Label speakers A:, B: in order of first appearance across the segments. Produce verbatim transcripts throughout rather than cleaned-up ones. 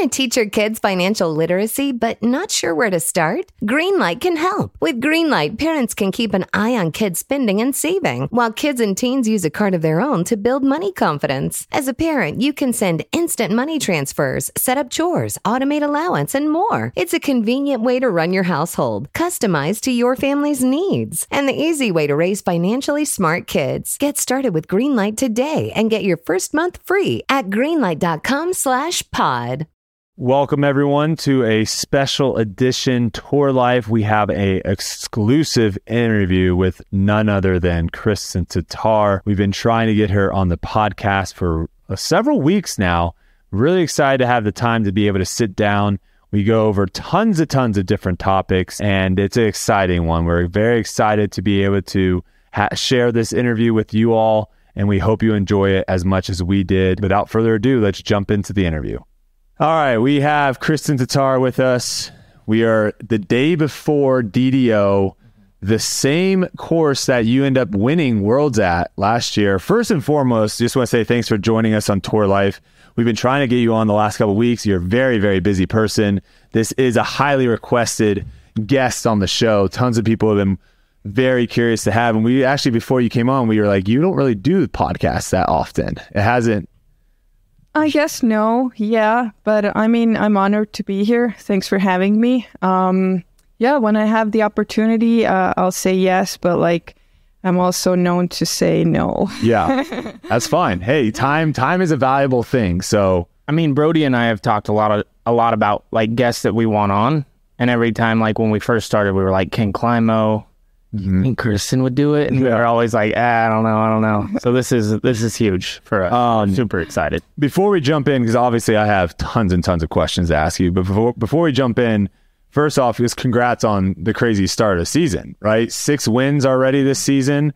A: Want to teach your kids financial literacy but not sure where to start? Greenlight can help. With Greenlight, parents can keep an eye on kids' spending and saving, while kids and teens use a card of their own to build money confidence. As a parent, you can send instant money transfers, set up chores, automate allowance, and more. It's a convenient way to run your household, customized to your family's needs, and the easy way to raise financially smart kids. Get started with Greenlight today and get your first month free at greenlight.com slash pod.
B: Welcome everyone to a special edition Tour Life. We have a exclusive interview with none other than Kristin Tattar. We've been trying to get her on the podcast for uh, several weeks now. Really excited to have the time to be able to sit down. We go over tons and tons of different topics, and it's an exciting one. We're very excited to be able to ha- share this interview with you all, and we hope you enjoy it as much as we did. Without further ado, let's jump into the interview. All right, we have Kristin Tattar with us. We are the day before D D O, the same course that you end up winning Worlds at last year. First and foremost, just want to say thanks for joining us on Tour Life. We've been trying to get you on the last couple of weeks. You're a very, very busy person. This is a highly requested guest on the show. Tons of people have been very curious to have. And we actually, before you came on, we were like, you don't really do podcasts that often. It hasn't.
C: I guess no, yeah, but I mean, I'm honored to be here. Thanks for having me. Um, yeah, when I have the opportunity, uh, I'll say yes, but like, I'm also known to say no.
B: Yeah, that's fine. Hey, time time is a valuable thing. So,
D: I mean, Brody and I have talked a lot of a lot about like guests that we want on, and every time, like when we first started, we were like, Ken Climo. Mm-hmm. And Kristin would do it, and yeah. we were always like, ah, I don't know, I don't know. So this is this is huge for us. Um, super excited.
B: Before we jump in, because obviously I have tons and tons of questions to ask you, but before before we jump in, first off, just congrats on the crazy start of the season, right? Six wins already this season,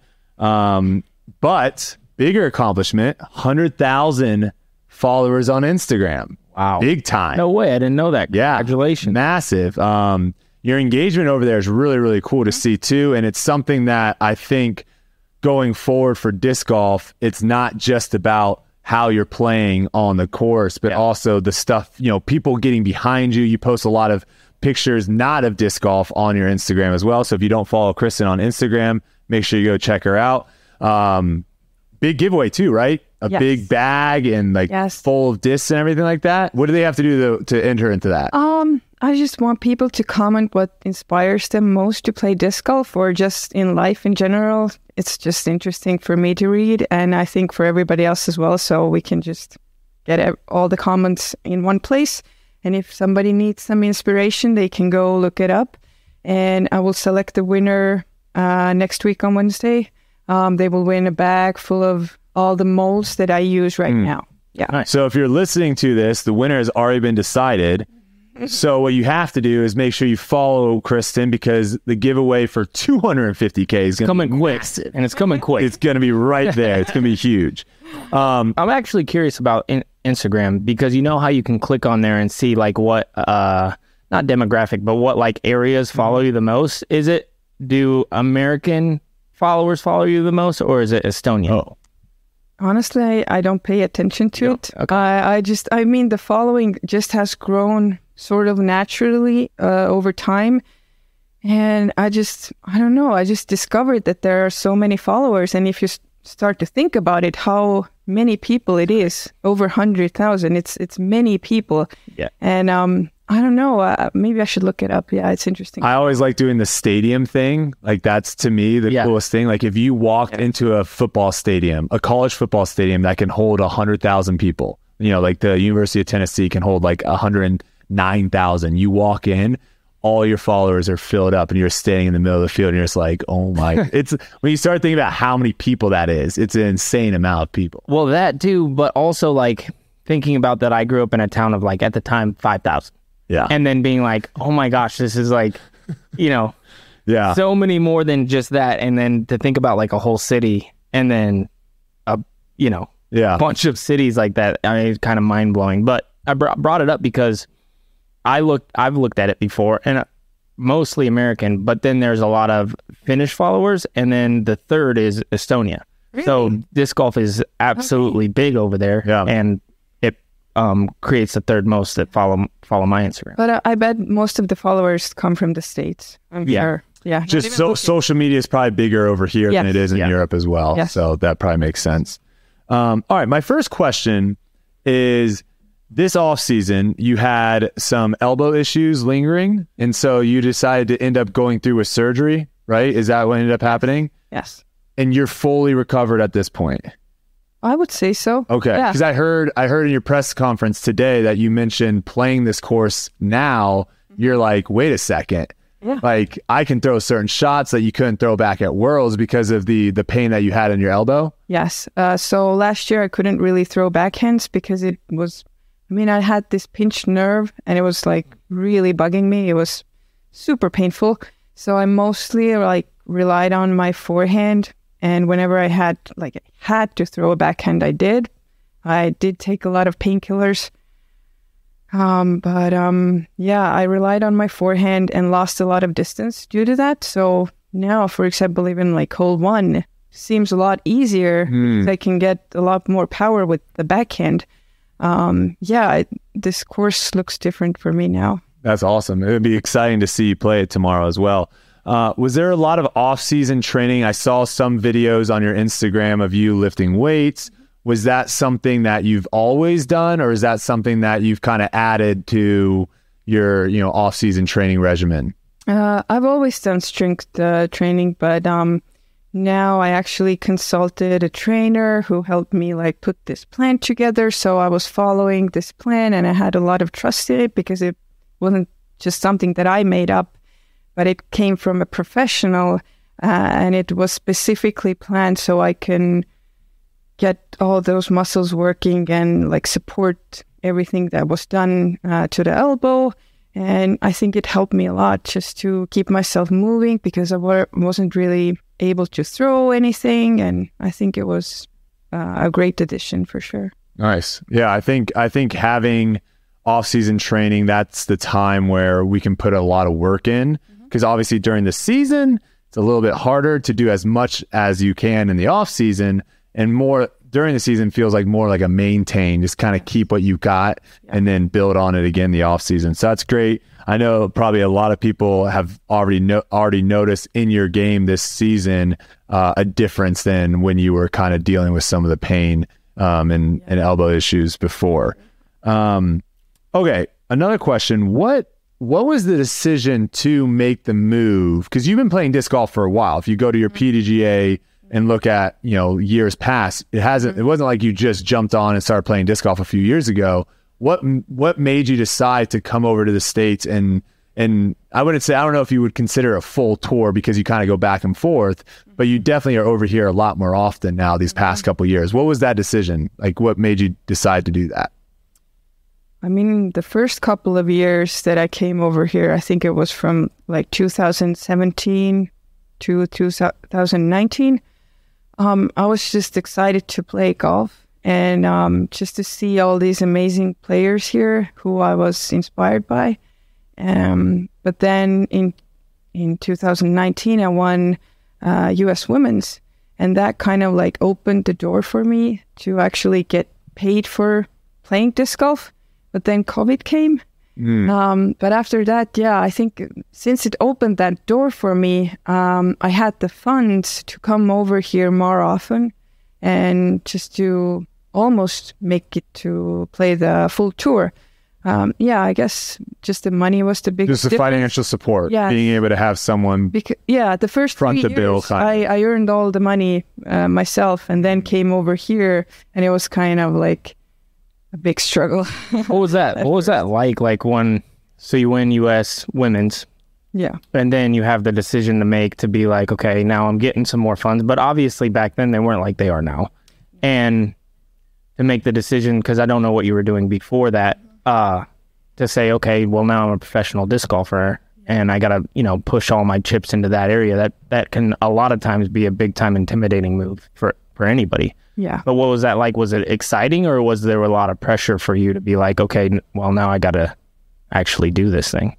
B: um, but bigger accomplishment: one hundred thousand followers on Instagram.
D: Wow,
B: big time.
D: No way, I didn't know that.
B: Yeah,
D: congratulations,
B: massive. Um, Your engagement over there is really, really cool to see too. And it's something that I think going forward for disc golf, it's not just about how you're playing on the course, but yeah. also the stuff, you know, people getting behind you. You post a lot of pictures, not of disc golf, on your Instagram as well. So if you don't follow Kristin on Instagram, make sure you go check her out. Um, big giveaway too, right? A yes. big bag and like yes. full of discs and everything like that. What do they have to do to, to enter into that?
C: Um, I just want people to comment what inspires them most to play disc golf, or just in life in general. It's just interesting for me to read, and I think for everybody else as well, so we can just get all the comments in one place. And if somebody needs some inspiration, they can go look it up, and I will select the winner uh, next week on Wednesday. Um, they will win a bag full of all the molds that I use right mm. now. Yeah.
B: Nice. So if you're listening to this, the winner has already been decided. So what you have to do is make sure you follow Kristin, because the giveaway for two hundred fifty K is
D: coming quick, and it's coming quick.
B: It's going to be right there. It's going to be huge. Um,
D: I'm actually curious about in- Instagram, because you know how you can click on there and see like what, uh, not demographic, but what like areas follow you the most. Is it, do American followers follow you the most, or is it Estonian?
B: Oh.
C: Honestly, I don't pay attention to it. Okay. I, I just, I mean, the following just has grown sort of naturally uh, over time. And I just, I don't know, I just discovered that there are so many followers. And if you s- start to think about it, how many people it is, over one hundred thousand, it's it's many people.
D: Yeah.
C: And um, I don't know, uh, maybe I should look it up. Yeah, it's interesting.
B: I always like doing the stadium thing. Like that's to me the yeah. coolest thing. Like if you walked yeah. into a football stadium, a college football stadium that can hold one hundred thousand people, you know, like the University of Tennessee can hold like one hundred nine thousand. You walk in, all your followers are filled up, and you're standing in the middle of the field, and you're just like, oh my. It's when you start thinking about how many people that is, it's an insane amount of people.
D: Well, that too, but also like thinking about that, I grew up in a town of like, at the time, five thousand.
B: Yeah.
D: And then being like, oh my gosh, this is like, you know,
B: yeah,
D: so many more than just that. And then to think about like a whole city, and then a, you know,
B: yeah,
D: bunch of cities like that. I mean, it's kind of mind blowing, but I br- brought it up because I looked, I've looked at it before, and mostly American, but then there's a lot of Finnish followers, and then the third is Estonia. Really? So disc golf is absolutely okay. big over there,
B: yeah.
D: and it um, creates the third most that follow follow my Instagram.
C: But uh, I bet most of the followers come from the States. I'm
D: Yeah.
C: sure. Yeah.
B: Just so, social media is probably bigger over here
C: Yes.
B: than it is in
D: Yeah.
B: Europe as well.
C: Yes.
B: So that probably makes sense. Um, all right. My first question is, this off season, you had some elbow issues lingering. And so you decided to end up going through a surgery, right? Is that what ended up happening?
C: Yes.
B: And you're fully recovered at this point.
C: I would say so.
B: Okay.
C: Yeah.
B: Because I heard, I heard in your press conference today that you mentioned playing this course now. You're like, wait a second.
C: Yeah.
B: Like, I can throw certain shots that you couldn't throw back at Worlds because of the the pain that you had in your elbow.
C: Yes. Uh, so last year I couldn't really throw backhands because it was, I mean, I had this pinched nerve and it was like really bugging me. It was super painful. So I mostly like relied on my forehand. And whenever I had like had to throw a backhand, I did. I did take a lot of painkillers. Um, but um, yeah, I relied on my forehand and lost a lot of distance due to that. So now, for example, even like hole one seems a lot easier.
B: Mm.
C: I can get a lot more power with the backhand. Um, yeah, it, this course looks different for me now.
B: That's awesome. It would be exciting to see you play it tomorrow as well. Uh, was there a lot of off-season training? I saw some videos on your Instagram of you lifting weights. Was that something that you've always done, or is that something that you've kind of added to your, you know, off-season training regimen?
C: Uh, I've always done strength uh, training, but um, now I actually consulted a trainer who helped me like put this plan together. So I was following this plan, and I had a lot of trust in it because it wasn't just something that I made up, but it came from a professional, uh, and it was specifically planned so I can get all those muscles working and like support everything that was done uh, to the elbow. And I think it helped me a lot just to keep myself moving because I wa- wasn't really able to throw anything. And I think it was uh, a great addition for sure.
B: Nice. Yeah, I think I think having off-season training, that's the time where we can put a lot of work in, because mm-hmm. obviously during the season, it's a little bit harder to do as much as you can in the off-season. And more during the season feels like more like a maintain, just kind of keep what you got yeah. and then build on it again the off season. So that's great. I know probably a lot of people have already no, already noticed in your game this season uh, a difference than when you were kind of dealing with some of the pain um, and, yeah. and elbow issues before. Um, okay, another question. What what was the decision to make the move? Because you've been playing disc golf for a while. If you go to your P D G A and look at, you know, years past, it hasn't, it wasn't like you just jumped on and started playing disc golf a few years ago. What, what made you decide to come over to the States? And, and I wouldn't say, I don't know if you would consider a full tour because you kind of go back and forth, but you definitely are over here a lot more often now these past couple of years. What was that decision? Like, what made you decide to do that?
C: I mean, the first couple of years that I came over here, I think it was from like two thousand seventeen to two thousand nineteen. Um, I was just excited to play golf and um, just to see all these amazing players here who I was inspired by. Um, but then in in two thousand nineteen, I won uh, U S Women's, and that kind of like opened the door for me to actually get paid for playing disc golf. But then COVID came. Mm. Um, but after that, yeah, I think since it opened that door for me, um, I had the funds to come over here more often and just to almost make it to play the full tour. Um, yeah, I guess just the money was the biggest
B: Just the
C: difference.
B: financial support,
C: yeah.
B: being able to have someone
C: Because, yeah, the first
B: front
C: three
B: the bill.
C: years,
B: Kind
C: I,
B: of.
C: I earned all the money uh, myself and then came over here, and it was kind of like a big struggle.
D: What was that? What was that like? Like when, so you win U S Women's,
C: yeah,
D: and then you have the decision to make to be like, okay, now I'm getting some more funds. But obviously back then they weren't like they are now, and to make the decision, because I don't know what you were doing before that, uh, to say, okay, well now I'm a professional disc golfer and I gotta, you know, push all my chips into that area. That that can a lot of times be a big time intimidating move for for anybody.
C: Yeah.
D: But what was that like? Was it exciting, or was there a lot of pressure for you to be like, okay, well, now I got to actually do this thing?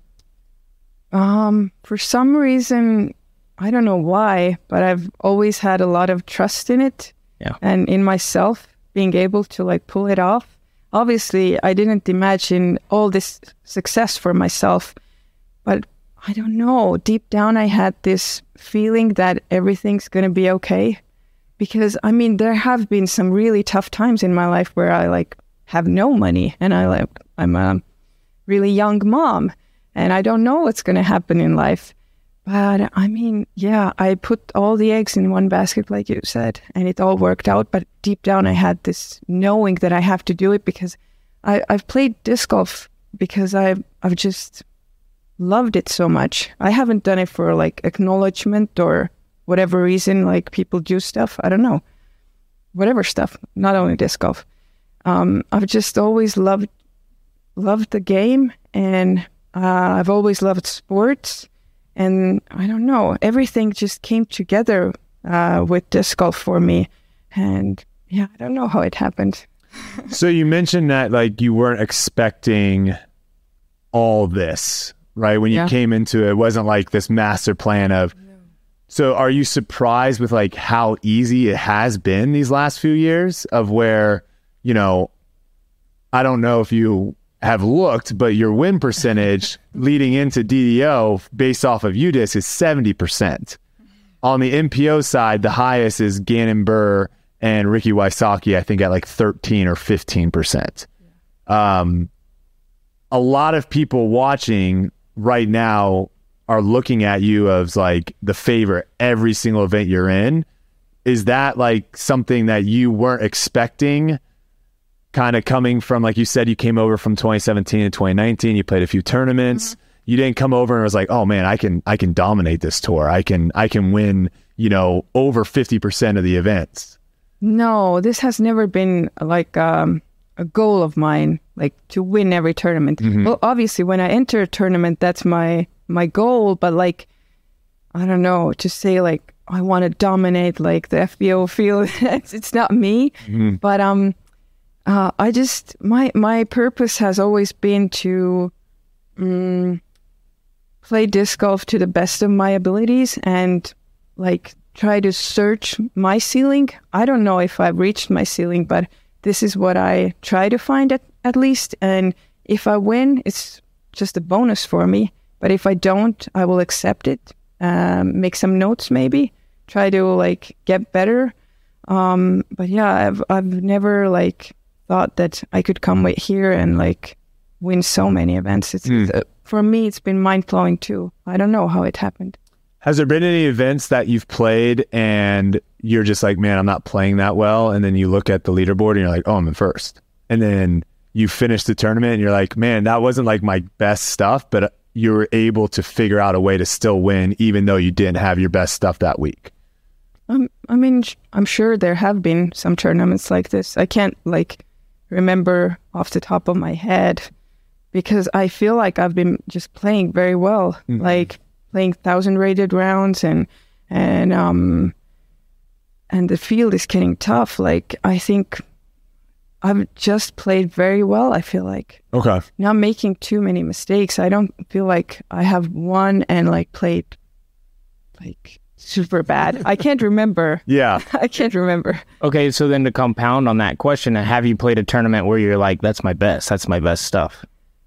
C: Um, for some reason, I don't know why, but I've always had a lot of trust in it.
D: Yeah.
C: And in myself being able to like pull it off. obviously I didn't imagine all this success for myself, but I don't know, deep down I had this feeling that everything's going to be okay. Because, I mean, there have been some really tough times in my life where I, like, have no money. And I, like, I'm a really young mom. And I don't know what's going to happen in life. But, I mean, yeah, I put all the eggs in one basket, like you said. And it all worked out. But deep down, I had this knowing that I have to do it. Because I, I've played disc golf because I've, I've just loved it so much. I haven't done it for, like, acknowledgement or whatever reason, like people do stuff, I don't know, whatever stuff, not only disc golf. Um, I've just always loved loved the game, and uh, I've always loved sports, and I don't know, everything just came together uh, with disc golf for me, and yeah, I don't know how it happened.
B: So you mentioned that like you weren't expecting all this, right? When you yeah. came into it, it wasn't like this master plan of. So are you surprised with like how easy it has been these last few years of where, you know, I don't know if you have looked, but your win percentage leading into D D O based off of U D I S is seventy percent. On the M P O side, the highest is Gannon Buhr and Ricky Wysocki, I think at like thirteen or fifteen percent. Um, a lot of people watching right now are looking at you as like the favorite every single event you're in. Is that like something that you weren't expecting, kind of coming from, like you said, you came over from twenty seventeen to twenty nineteen, you played a few tournaments. Mm-hmm. You didn't come over and was like, oh man, I can I can dominate this tour. I can I can win, you know, over fifty percent of the events.
C: No, this has never been like um, a goal of mine, like to win every tournament. Mm-hmm. Well, obviously when I enter a tournament, that's my my goal, but like, I don't know, to say like, I want to dominate like the F B O field, it's, it's not me, mm-hmm. but um, uh, I just, my, my purpose has always been to um, play disc golf to the best of my abilities and like try to search my ceiling. I don't know if I've reached my ceiling, but this is what I try to find at, at least. And if I win, it's just a bonus for me. But if I don't, I will accept it, um, make some notes maybe, try to like get better. Um, but yeah, I've I've never like thought that I could come right here and like win so many events. It's mm. uh, for me, it's been mind blowing too. I don't know how it happened.
B: Has there been any events that you've played and you're just like, man, I'm not playing that well, and then you look at the leaderboard and you're like, oh, I'm in first, and then you finish the tournament and you're like, man, that wasn't like my best stuff, but you were able to figure out a way to still win even though you didn't have your best stuff that week?
C: Um, I mean, I'm sure there have been some tournaments like this. I can't like remember off the top of my head because I feel like I've been just playing very well, mm-hmm. like playing thousand rated rounds and, and, um, and the field is getting tough. Like, I think I've just played very well, I feel like.
B: Okay.
C: Not making too many mistakes. I don't feel like I have won and like played like super bad. I can't remember.
B: Yeah.
C: I can't remember.
D: Okay, so then to compound on that question, have you played a tournament where you're like, that's my best, that's my best stuff?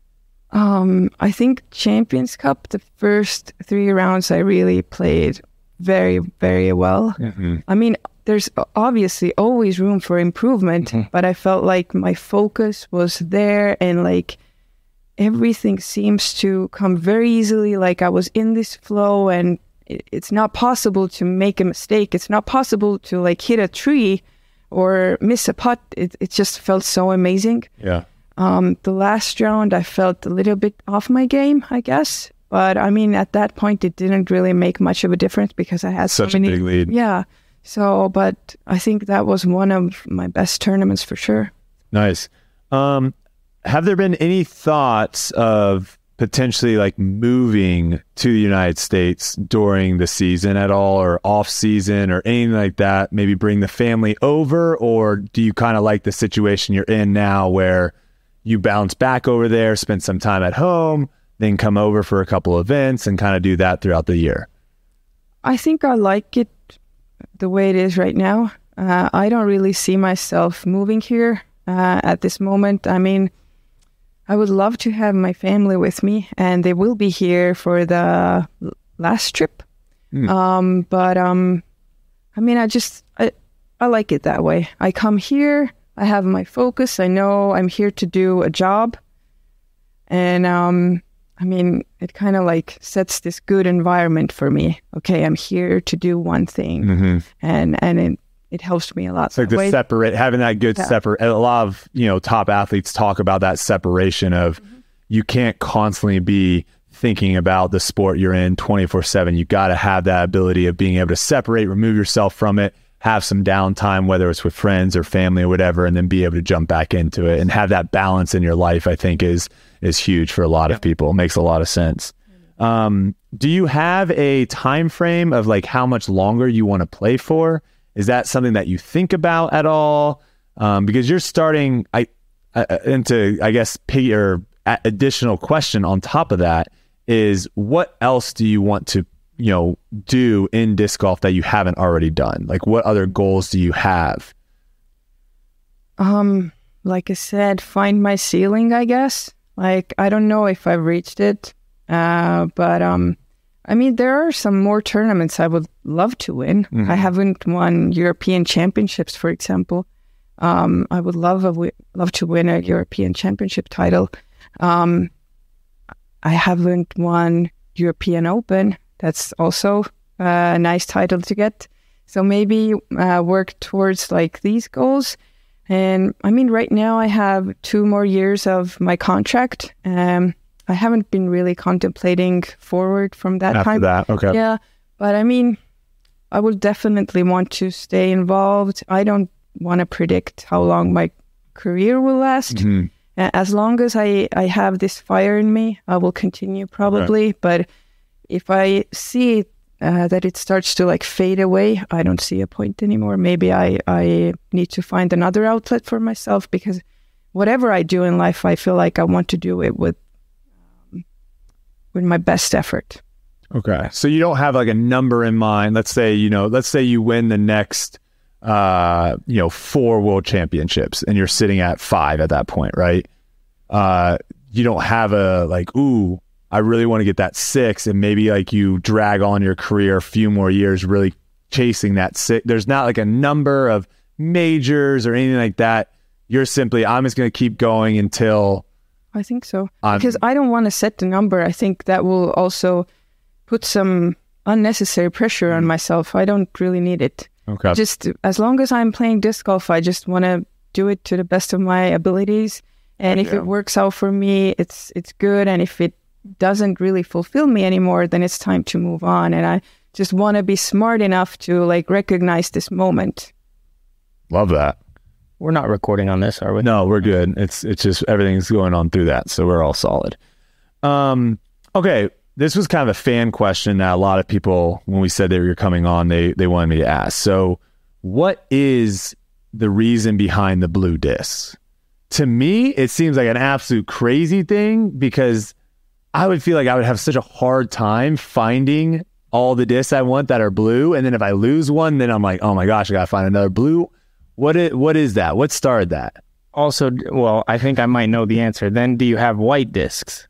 C: Um, I think Champions Cup, the first three rounds I really played very, very well. Mm-hmm. I mean, there's obviously always room for improvement, mm-hmm. but I felt like my focus was there and like everything seems to come very easily. Like I was in this flow and it, it's not possible to make a mistake. It's not possible to like hit a tree or miss a putt. It, it just felt so amazing.
B: Yeah.
C: Um, the last round I felt a little bit off my game, I guess. But I mean, at that point, it didn't really make much of a difference because I had
B: such
C: so many,
B: a big lead.
C: Yeah. So, but I think that was one of my best tournaments for sure.
B: Nice. Um, have there been any thoughts of potentially like moving to the United States during the season at all, or off season or anything like that? Maybe bring the family over, or do you kind of like the situation you're in now where you bounce back over there, spend some time at home, then come over for a couple events and kind of do that throughout the year?
C: I think I like it the way it is right now. Uh, I don't really see myself moving here. uh, at this moment. I mean, I would love to have my family with me, and they will be here for the last trip. Mm. Um, but um, I mean, I just I, I like it that way. I come here, I have my focus. I know I'm here to do a job, and um, I mean, it kind of like sets this good environment for me. Okay, I'm here to do one thing, mm-hmm. and and it it helps me a lot.
B: It's like the way. separate, having that good yeah. separate. A lot of, you know, top athletes talk about that separation of mm-hmm. you can't constantly be thinking about the sport you're in twenty-four seven. You got to have that ability of being able to separate, remove yourself from it, have some downtime, whether it's with friends or family or whatever, and then be able to jump back into it and have that balance in your life. I think is is huge for a lot yeah. of people. It makes a lot of sense. Um, do you have a time frame of like how much longer you want to play for? Is that something that you think about at all? Um, because you're starting, I, uh, into, I guess, pay, or additional question on top of that is, what else do you want to, you know, do in disc golf that you haven't already done? Like, what other goals do you have?
C: Um, like I said, find my ceiling, I guess. Like, I don't know if I've reached it, uh, but um. I mean, there are some more tournaments I would love to win. Mm-hmm. I haven't won European Championships, for example. Um, I would love a, love to win a European Championship title. Um, I haven't won European Open. That's also a nice title to get. So maybe uh, work towards like these goals. And I mean, right now I have two more years of my contract. Um, I haven't been really contemplating forward from that
B: After
C: time.
B: that, okay.
C: Yeah, but I mean, I will definitely want to stay involved. I don't want to predict how long my career will last. Mm-hmm. As long as I, I have this fire in me, I will continue probably. Okay. But if I see uh, that it starts to like fade away, I don't see a point anymore. Maybe I, I need to find another outlet for myself, because whatever I do in life, I feel like I want to do it with with my best effort.
B: Okay. So you don't have like a number in mind. Let's say, you know, let's say you win the next, uh, you know, four world championships and you're sitting at five at that point, right? Uh, you don't have a like, ooh, I really want to get that six, and maybe like you drag on your career a few more years, really chasing that six. There's not like a number of majors or anything like that. You're simply, I'm just going to keep going until
C: I think so. Um, because I don't want to set the number. I think that will also put some unnecessary pressure on myself. I don't really need it.
B: Okay.
C: Just as long as I'm playing disc golf, I just want to do it to the best of my abilities. And if yeah. it works out for me, it's it's good. And if it doesn't really fulfill me anymore, then it's time to move on. And I just want to be smart enough to like recognize this moment.
B: Love that.
D: We're not recording on this, are we?
B: No, we're good. It's it's just everything's going on through that, so we're all solid. Um, okay, this was kind of a fan question that a lot of people, when we said that you were coming on, they they wanted me to ask. So, what is the reason behind the blue discs? To me, it seems like an absolute crazy thing, because I would feel like I would have such a hard time finding all the discs I want that are blue, and then if I lose one, then I'm like, oh my gosh, I gotta find another blue. What is, what is that? What started that?
D: Also, well, I think I might know the answer. Then do you have white discs?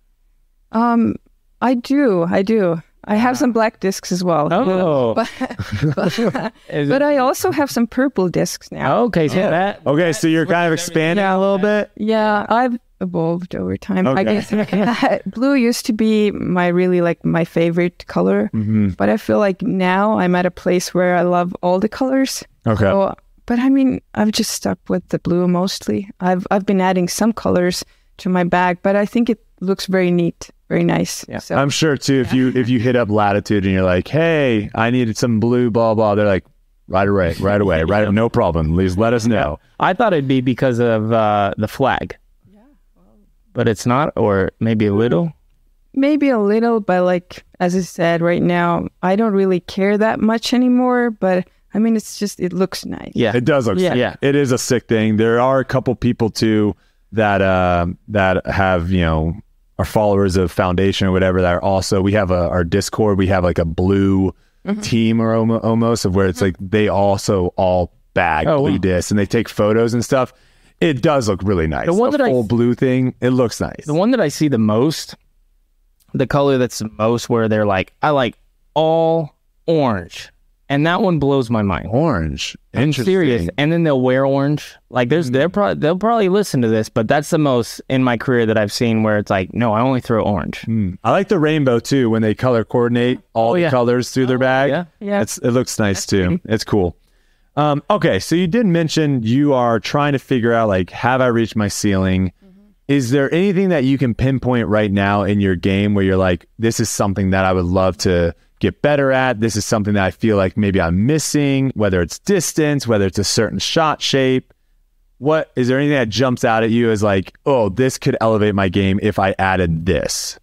C: Um, I do. I do. I have some black discs as well.
D: Oh.
C: But, but, but I also have some purple discs now.
D: Okay, so yeah. that.
B: Okay, so you're kind of expanding a little bit?
C: Yeah, I've evolved over time.
B: Okay.
C: I guess blue used to be my really like my favorite color, mm-hmm. but I feel like now I'm at a place where I love all the colors.
B: Okay.
C: So, but I mean, I've just stuck with the blue mostly. I've I've been adding some colors to my bag, but I think it looks very neat, very nice.
B: Yeah. So, I'm sure too, if you if you hit up Latitude and you're like, hey, I needed some blue, blah, blah, they're like, right away, right away, right, no problem. Please let us know.
D: I thought it'd be because of uh, the flag. Yeah. Well, but it's not, or maybe a little?
C: Maybe a little, but like, as I said, right now, I don't really care that much anymore, but I mean, it's just, it looks nice.
B: Yeah, it does look
C: yeah.
B: sick. Yeah. It is a sick thing. There are a couple people too that uh, that have, you know, are followers of Foundation or whatever that are also, we have a, our Discord, we have like a blue mm-hmm. team or almost of where it's like they also all bag oh, blue wow. discs and they take photos and stuff. it does look really nice.
D: The one
B: the
D: that I-
B: full blue thing, it looks nice.
D: The one that I see the most, the color that's the most where they're like, I like all orange. And that one blows my mind.
B: Orange.
D: I'm
B: Interesting.
D: serious. And then they'll wear orange. Like there's, they're probably they'll probably listen to this, but that's the most in my career that I've seen where it's like, no, I only throw orange.
B: Mm. I like the rainbow too when they color coordinate all
D: Oh,
B: the
D: yeah.
B: colors through their bag.
D: yeah.
C: Yeah.
B: It's, it looks nice too. It's cool. Um, okay, so you did mention you are trying to figure out like, have I reached my ceiling? Mm-hmm. Is there anything that you can pinpoint right now in your game where you're like, this is something that I would love to get better at? This is something that I feel like maybe I'm missing, whether it's distance, whether it's a certain shot shape. What is there anything that jumps out at you as like, oh, this could elevate my game if I added this?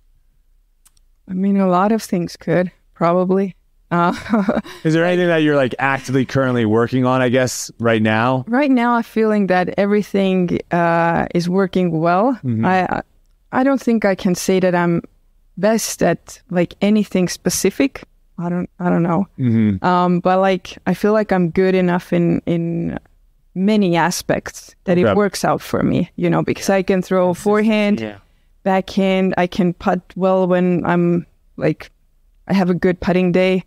C: I mean, a lot of things could probably. Uh,
B: Is there anything that you're like actively currently working on, I guess, right now?
C: right now, I'm feeling that everything uh, is working well.
B: Mhm.
C: I I don't think I can say that I'm best at like anything specific. I don't I don't know.
B: Mm-hmm.
C: Um, but like I feel like I'm good enough in in many aspects that
B: Okay.
C: it works out for me. You know, because I can throw forehand,
D: Yeah.
C: backhand. I can putt well when I'm like I have a good putting day.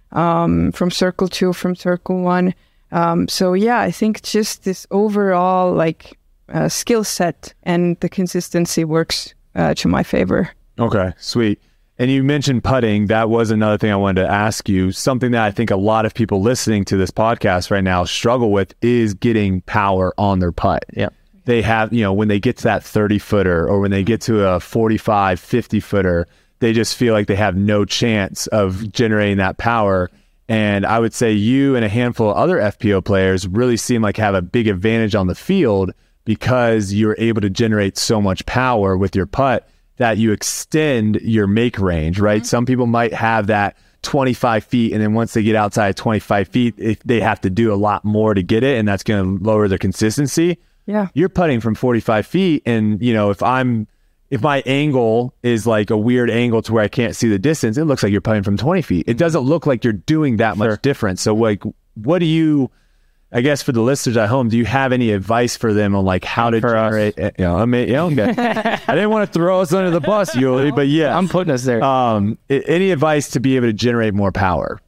C: Um, from circle two, from circle one. Um, so yeah, I think just this overall like uh, skill set and the consistency works uh, to my favor.
B: Okay, sweet. And you mentioned putting. That was another thing I wanted to ask you. Something that I think a lot of people listening to this podcast right now struggle with is getting power on their putt.
D: Yeah.
B: They have, you know, when they get to that thirty footer or when they get to a forty-five, fifty footer, they just feel like they have no chance of generating that power. And I would say you and a handful of other F P O players really seem like have a big advantage on the field because you're able to generate so much power with your putt that you extend your make range, right? Mm-hmm. Some people might have that twenty-five feet, and then once they get outside twenty-five feet, if they have to do a lot more to get it, and that's going to lower their consistency.
C: Yeah.
B: You're putting from forty-five feet, and you know, if I'm if my angle is like a weird angle to where I can't see the distance, it looks like you're putting from twenty feet. It doesn't look like you're doing that
D: Sure.
B: much difference. So like, what do you, I guess for the listeners at home, do you have any advice for them on like how to
D: For us.
B: generate, you know, I mean, yeah, okay. I didn't want to throw us under the bus, Yuli, but yeah.
D: I'm putting us there.
B: Um, i- any advice to be able to generate more power?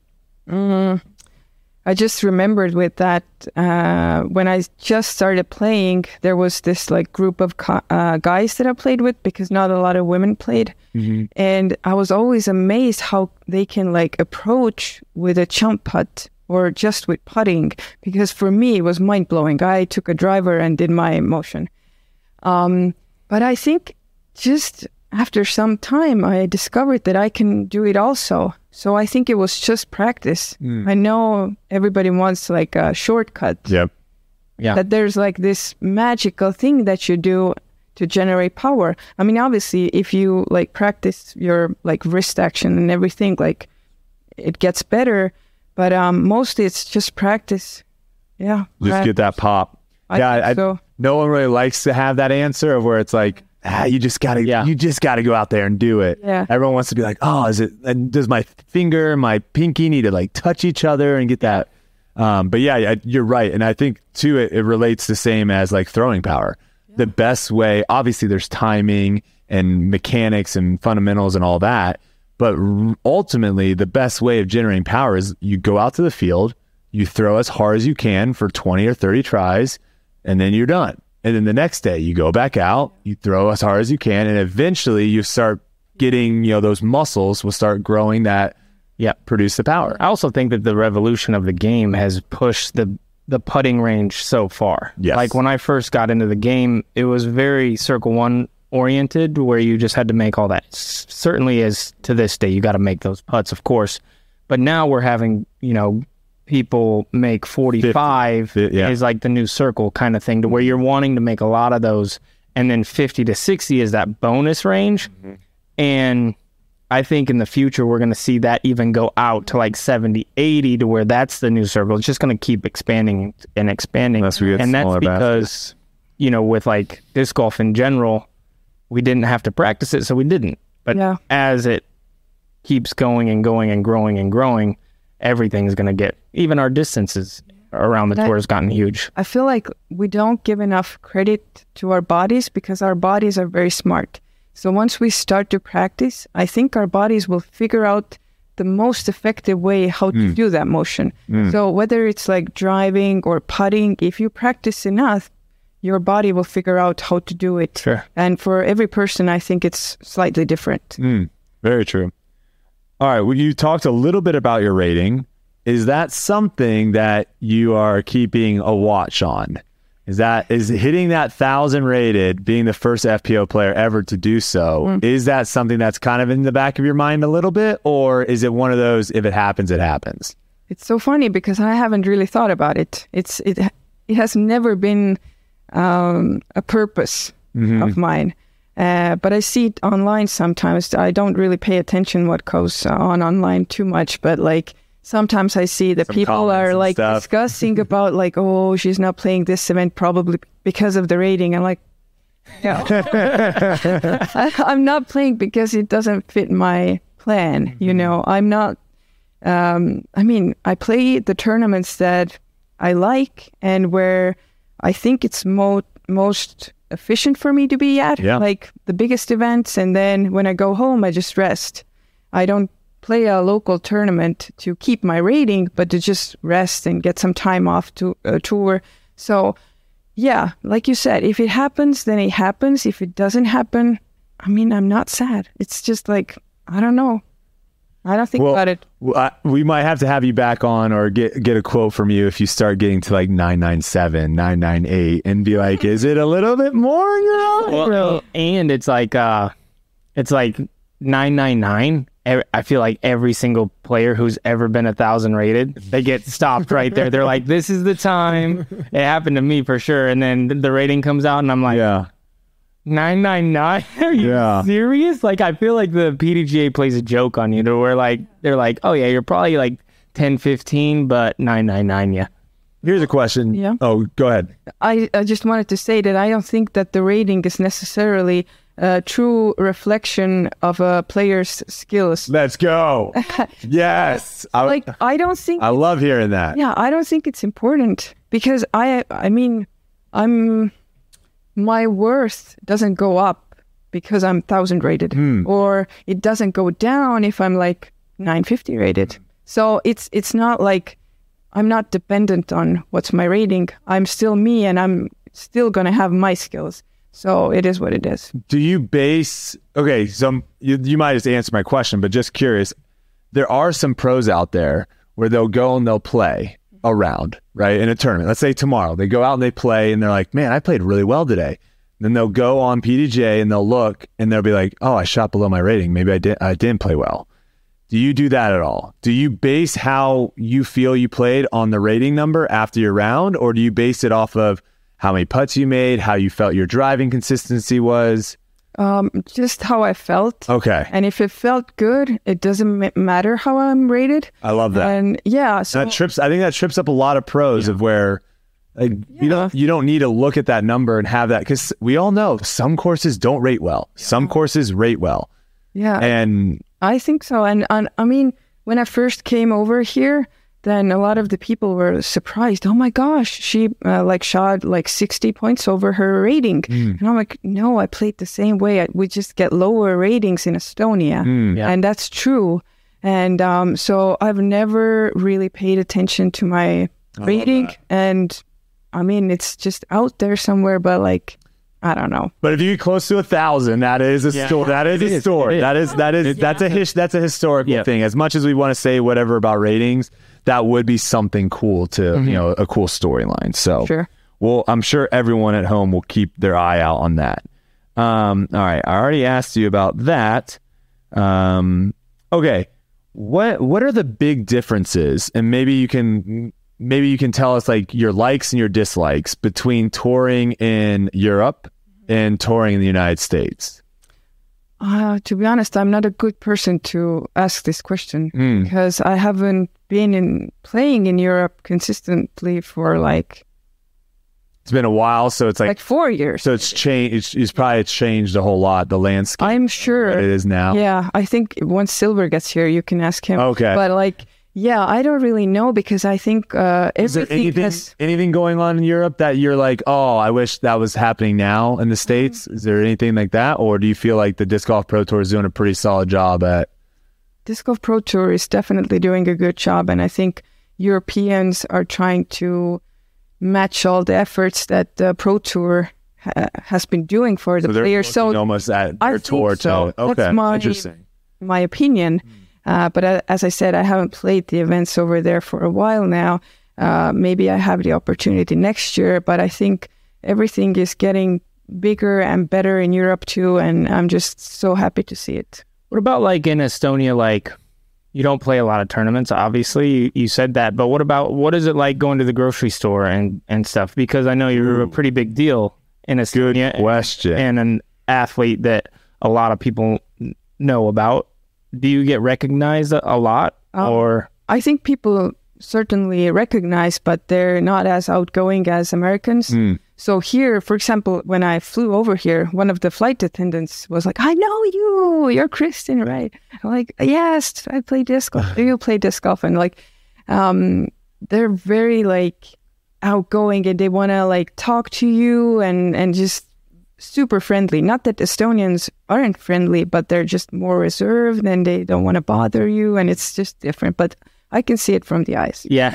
C: Mm, I just remembered with that uh, when I just started playing, there was this like group of co- uh, guys that I played with because not a lot of women played,
B: Mm-hmm.
C: and I was always amazed how they can like approach with a chump putt or just with putting, because for me it was mind blowing. I took a driver and did my motion, um, but I think just after some time I discovered that I can do it also. So I think it was just practice.
B: Mm.
C: I know everybody wants like a shortcut,
B: Yep.
D: Yeah.
C: that there's like this magical thing that you do to generate power. I mean, obviously, if you like practice your like wrist action and everything, like it gets better. But um, mostly it's just practice. Yeah.
B: Just
C: right.
B: get that pop.
C: I
B: yeah.
C: think
B: I,
C: so.
B: no one really likes to have that answer of where it's like, ah, you just gotta,
D: Yeah.
B: you just gotta go out there and do it.
C: Yeah.
B: Everyone wants to be like, oh, is it? And does my finger, my pinky need to like touch each other and get that? Um, but yeah, I, you're right, and I think too it, it relates the same as like throwing power. Yeah. The best way, obviously, there's timing and mechanics and fundamentals and all that, but r- ultimately, the best way of generating power is you go out to the field, you throw as hard as you can for twenty or thirty tries, and then you're done. And then the next day you go back out, you throw as hard as you can, and eventually you start getting, you know, those muscles will start growing that, yeah, produce the power.
D: I also think that the revolution of the game has pushed the the putting range so far.
B: Yes.
D: Like when I first got into the game, it was very circle one oriented, where you just had to make all that. S- certainly is to this day, you got to make those putts, of course. But now we're having, you know, people make forty-five
B: fifty, yeah.
D: is like the new circle kind of thing, to where you're wanting to make a lot of those, and then fifty to sixty is that bonus range. Mm-hmm. And I think in the future we're going to see that even go out to like seventy, eighty, to where that's the new circle. It's just going to keep expanding and expanding.
B: Unless we get
D: and that's
B: smaller
D: because,
B: baskets.
D: you know, with like disc golf in general, we didn't have to practice it, so we didn't. But
C: Yeah.
D: as it keeps going and going and growing and growing, everything's going to get, even our distances. around the
C: But I-
D: tour has gotten huge.
C: I feel like we don't give enough credit to our bodies because our bodies are very smart. So once we start to practice, I think our bodies will figure out the most effective way how to do that motion. So whether it's like driving or putting, if you practice enough, your body will figure out how to do it.
D: Sure.
C: And for every person, I think it's slightly different.
B: Mm, very true. All right. Well, you talked a little bit about your rating. Is that something that you are keeping a watch on? Is that is hitting that thousand rated, being the first F P O player ever to do so?
C: Mm.
B: Is that something that's kind of in the back of your mind a little bit, or is it one of those if it happens, it happens?
C: It's so funny because I haven't really thought about it. It's it it has never been um, a purpose
B: Mm-hmm.
C: of mine. Uh, but I see it online sometimes. I don't really pay attention what goes on online too much, but like sometimes I see that
B: Some
C: people
B: comments
C: are
B: and
C: like
B: stuff.
C: discussing about like, oh, she's not playing this event probably because of the rating. I'm like, yeah, I, I'm not playing because it doesn't fit my plan. You know, I'm not. Um, I mean, I play the tournaments that I like and where I think it's mo- most efficient for me to be at,
B: Yeah.
C: like the biggest events. And then when I go home, I just rest. I don't play a local tournament to keep my rating, but to just rest and get some time off to uh, tour. So, yeah, like you said, if it happens, then it happens. If it doesn't happen, I mean, I'm not sad. It's just like, I don't know. I don't think
B: Well,
C: about it.
B: Well, I, we might have to have you back on or get get a quote from you if you start getting to like nine nine seven, nine nine eight and be like, is it a little bit more? You know?
D: Well, and it's like uh, it's like nine nine nine. I feel like every single player who's ever been a thousand rated, they get stopped right there. They're like, "This is the time." It happened to me for sure. And then the rating comes out, and I'm like,
B: Yeah.
D: nine nine nine? Are you
B: Yeah.
D: serious? Like, I feel like the P D G A plays a joke on you to where, like, they're like, oh, yeah, you're probably like ten fifteen, but nine nine nine, yeah.
B: Here's a question.
C: Yeah.
B: Oh, go ahead.
C: I, I just wanted to say that I don't think that the rating is necessarily a true reflection of a player's skills.
B: Let's go. Yes. I,
C: Like, I don't think,
B: I love hearing that.
C: yeah, I don't think it's important because I, I mean, I'm, my worth doesn't go up because I'm thousand rated, or it doesn't go down if I'm like nine fifty rated. So it's it's not like I'm not dependent on what's my rating. I'm still me, and I'm still gonna have my skills. So it is what it is.
B: Do you base okay, so you, you might just answer my question, but just curious. There are some pros out there where they'll go and they'll play a round, right? In a tournament. Let's say tomorrow. They go out and they play and they're like, man, I played really well today. Then they'll go on P D G A and they'll look and they'll be like, oh, I shot below my rating. Maybe I did I didn't play well. Do you do that at all? Do you base how you feel you played on the rating number after your round, or do you base it off of how many putts you made, how you felt your driving consistency was?
C: Um, just how I felt.
B: Okay.
C: And if it felt good, it doesn't ma- matter how I'm rated.
B: I love that.
C: And yeah, so
B: that trips I think that trips up a lot of pros of where like you don't you don't need to look at that number and have that, because we all know some courses don't rate well. Some courses rate well.
C: yeah.
B: And
C: I think so. And, and I mean, when I first came over here, then a lot of the people were surprised. Oh my gosh, she uh, like shot like sixty points over her rating. And I'm like, no, I played the same way. I, we just get lower ratings in Estonia.
D: Yeah.
C: And that's true. And um, so I've never really paid attention to my rating. And I mean, it's just out there somewhere, but like, I don't know.
B: but if you get close to a thousand, that is a
D: Yeah.
B: story. That is
D: It
B: a
D: is.
B: story.
D: It is.
B: That is that is that's a his, that's a historical
D: Yeah.
B: thing. As much as we want to say whatever about ratings, that would be something cool to you know a cool storyline. So
C: Sure.
B: well, I'm sure everyone at home will keep their eye out on that. Um, all right, I already asked you about that. Um, okay, what what are the big differences, and maybe you can maybe you can tell us like your likes and your dislikes between touring in Europe and touring in the United States.
C: Uh, to be honest, I'm not a good person to ask this question
B: Mm.
C: because I haven't been in playing in Europe consistently for like
B: It's been a while, so it's like,
C: like four years.
B: so it's changed. It's, it's probably changed a whole lot. The landscape,
C: I'm
B: what it
C: sure.
B: is now.
C: Yeah, I think once Silver gets here, you can ask him.
B: Okay.
C: But like, Yeah, I don't really know because I think uh,
B: Is there
C: everything
B: anything,
C: has.
B: anything going on in Europe that you're like, oh, I wish that was happening now in the States? Is there anything like that? Or do you feel like the Disc Golf Pro Tour is doing a pretty solid job at?
C: Disc Golf Pro Tour is definitely doing a good job. And I think Europeans are trying to match all the efforts that the Pro Tour ha- has been doing for the
B: So they're
C: players. So
B: almost at
C: I
B: their
C: think
B: tour.
C: so.
B: To, okay,
C: That's my,
B: interesting.
C: my opinion. Uh, but uh, as I said, I haven't played the events over there for a while now. Uh, maybe I have the opportunity next year, but I think everything is getting bigger and better in Europe too, and I'm just so happy to see it.
D: What about like in Estonia? Like, you don't play a lot of tournaments, obviously. You, you said that, but what about what is it like going to the grocery store and, and stuff? Because I know you're
B: Ooh.
D: a pretty big deal in Estonia.
B: Good question.
D: And an athlete that a lot of people know about. Do you get recognized a, a lot,
C: Um,
D: or
C: I think people certainly recognize, but they're not as outgoing as Americans.
B: Mm.
C: So here, for example, when I flew over here, one of the flight attendants was like, I know you, you're Kristen, right? I'm like, yes, I play disc golf. Do you play disc golf? And like, um, they're very like outgoing and they want to like talk to you and, and just super friendly. Not that Estonians aren't friendly, but they're just more reserved and they don't want to bother you. And it's just different. But I can see it from the eyes.
D: yeah?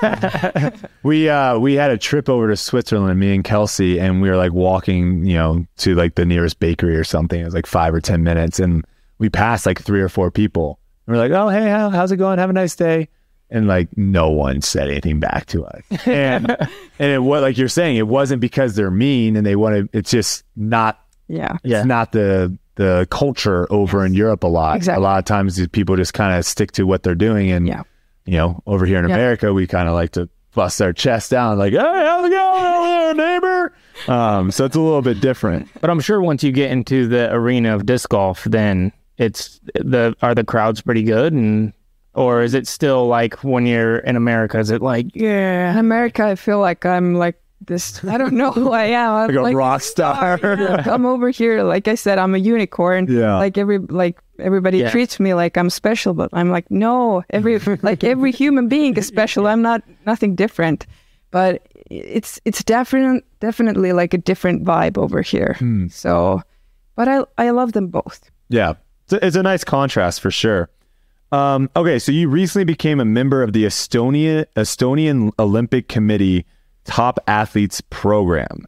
B: We uh we had a trip over to Switzerland, me and Kelsey, and we were like walking, you know, to like the nearest bakery or something. It was like five or ten minutes, and we passed like three or four people. And we're like, "Oh, hey, how, how's it going? Have a nice day." And like no one said anything back to us. And and it was like you're saying, it wasn't because they're mean and they want to. It's just not.
C: Yeah.
D: Yeah.
B: It's not the the culture over in Europe a lot.
C: Exactly.
B: A lot of times these people just kind of stick to what they're doing, and
C: Yeah.
B: you know, over here in
C: Yeah.
B: America, we kind of like to bust our chest down, like, "Hey, how's it going over there, neighbor?" Um, so it's a little bit different.
D: But I'm sure once you get into the arena of disc golf, then it's the are the crowds pretty good, and or is it still like when you're in America? Is it like yeah?
C: In America, I feel like I'm like this. I don't know who I am. I'm
B: Like a rock star.
C: Yeah, I'm over here. Like I said, I'm a unicorn.
B: Yeah.
C: Like every like everybody
D: Yeah.
C: treats me like I'm special, but I'm like no. Every like every human being is special. I'm not nothing different. But it's it's definitely definitely like a different vibe over here.
B: Hmm.
C: So, but I I love them both.
B: Yeah, it's a, it's a nice contrast for sure. Um, okay, so you recently became a member of the Estonia Estonian Olympic Committee Top Athletes Program.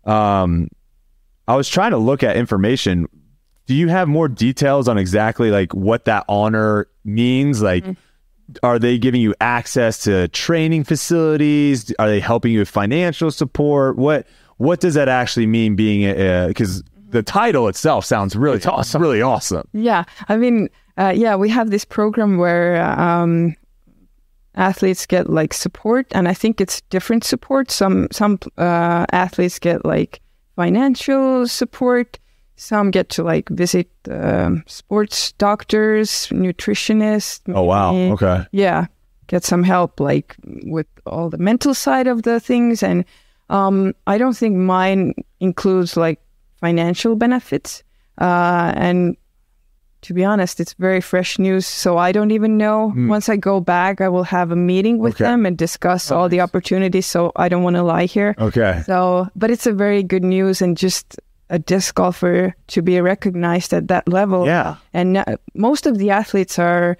B: Um, I was trying to look at information. Do you have more details on exactly like what that honor means? Like, mm-hmm. Are they giving you access to training facilities? Are they helping you with financial support? What What does that actually mean? Being because the title itself sounds really it's awesome, really awesome.
C: Yeah, I mean, uh, yeah, we have this program where um, athletes get like support, and I think it's different support. Some some uh, athletes get like financial support. Some get to like visit um, sports doctors, nutritionists.
B: Oh wow!
C: maybe.
B: Okay.
C: Yeah, get some help like with all the mental side of the things, and um, I don't think mine includes like financial benefits. Uh, and to be honest, it's very fresh news, so I don't even know. Mm. Once I go back, I will have a meeting with okay. them and discuss oh, all nice. the opportunities. So I don't want to lie here.
B: Okay.
C: So, but it's a very good news, and just a disc golfer to be recognized at that level.
B: Yeah.
C: And uh, most of the athletes are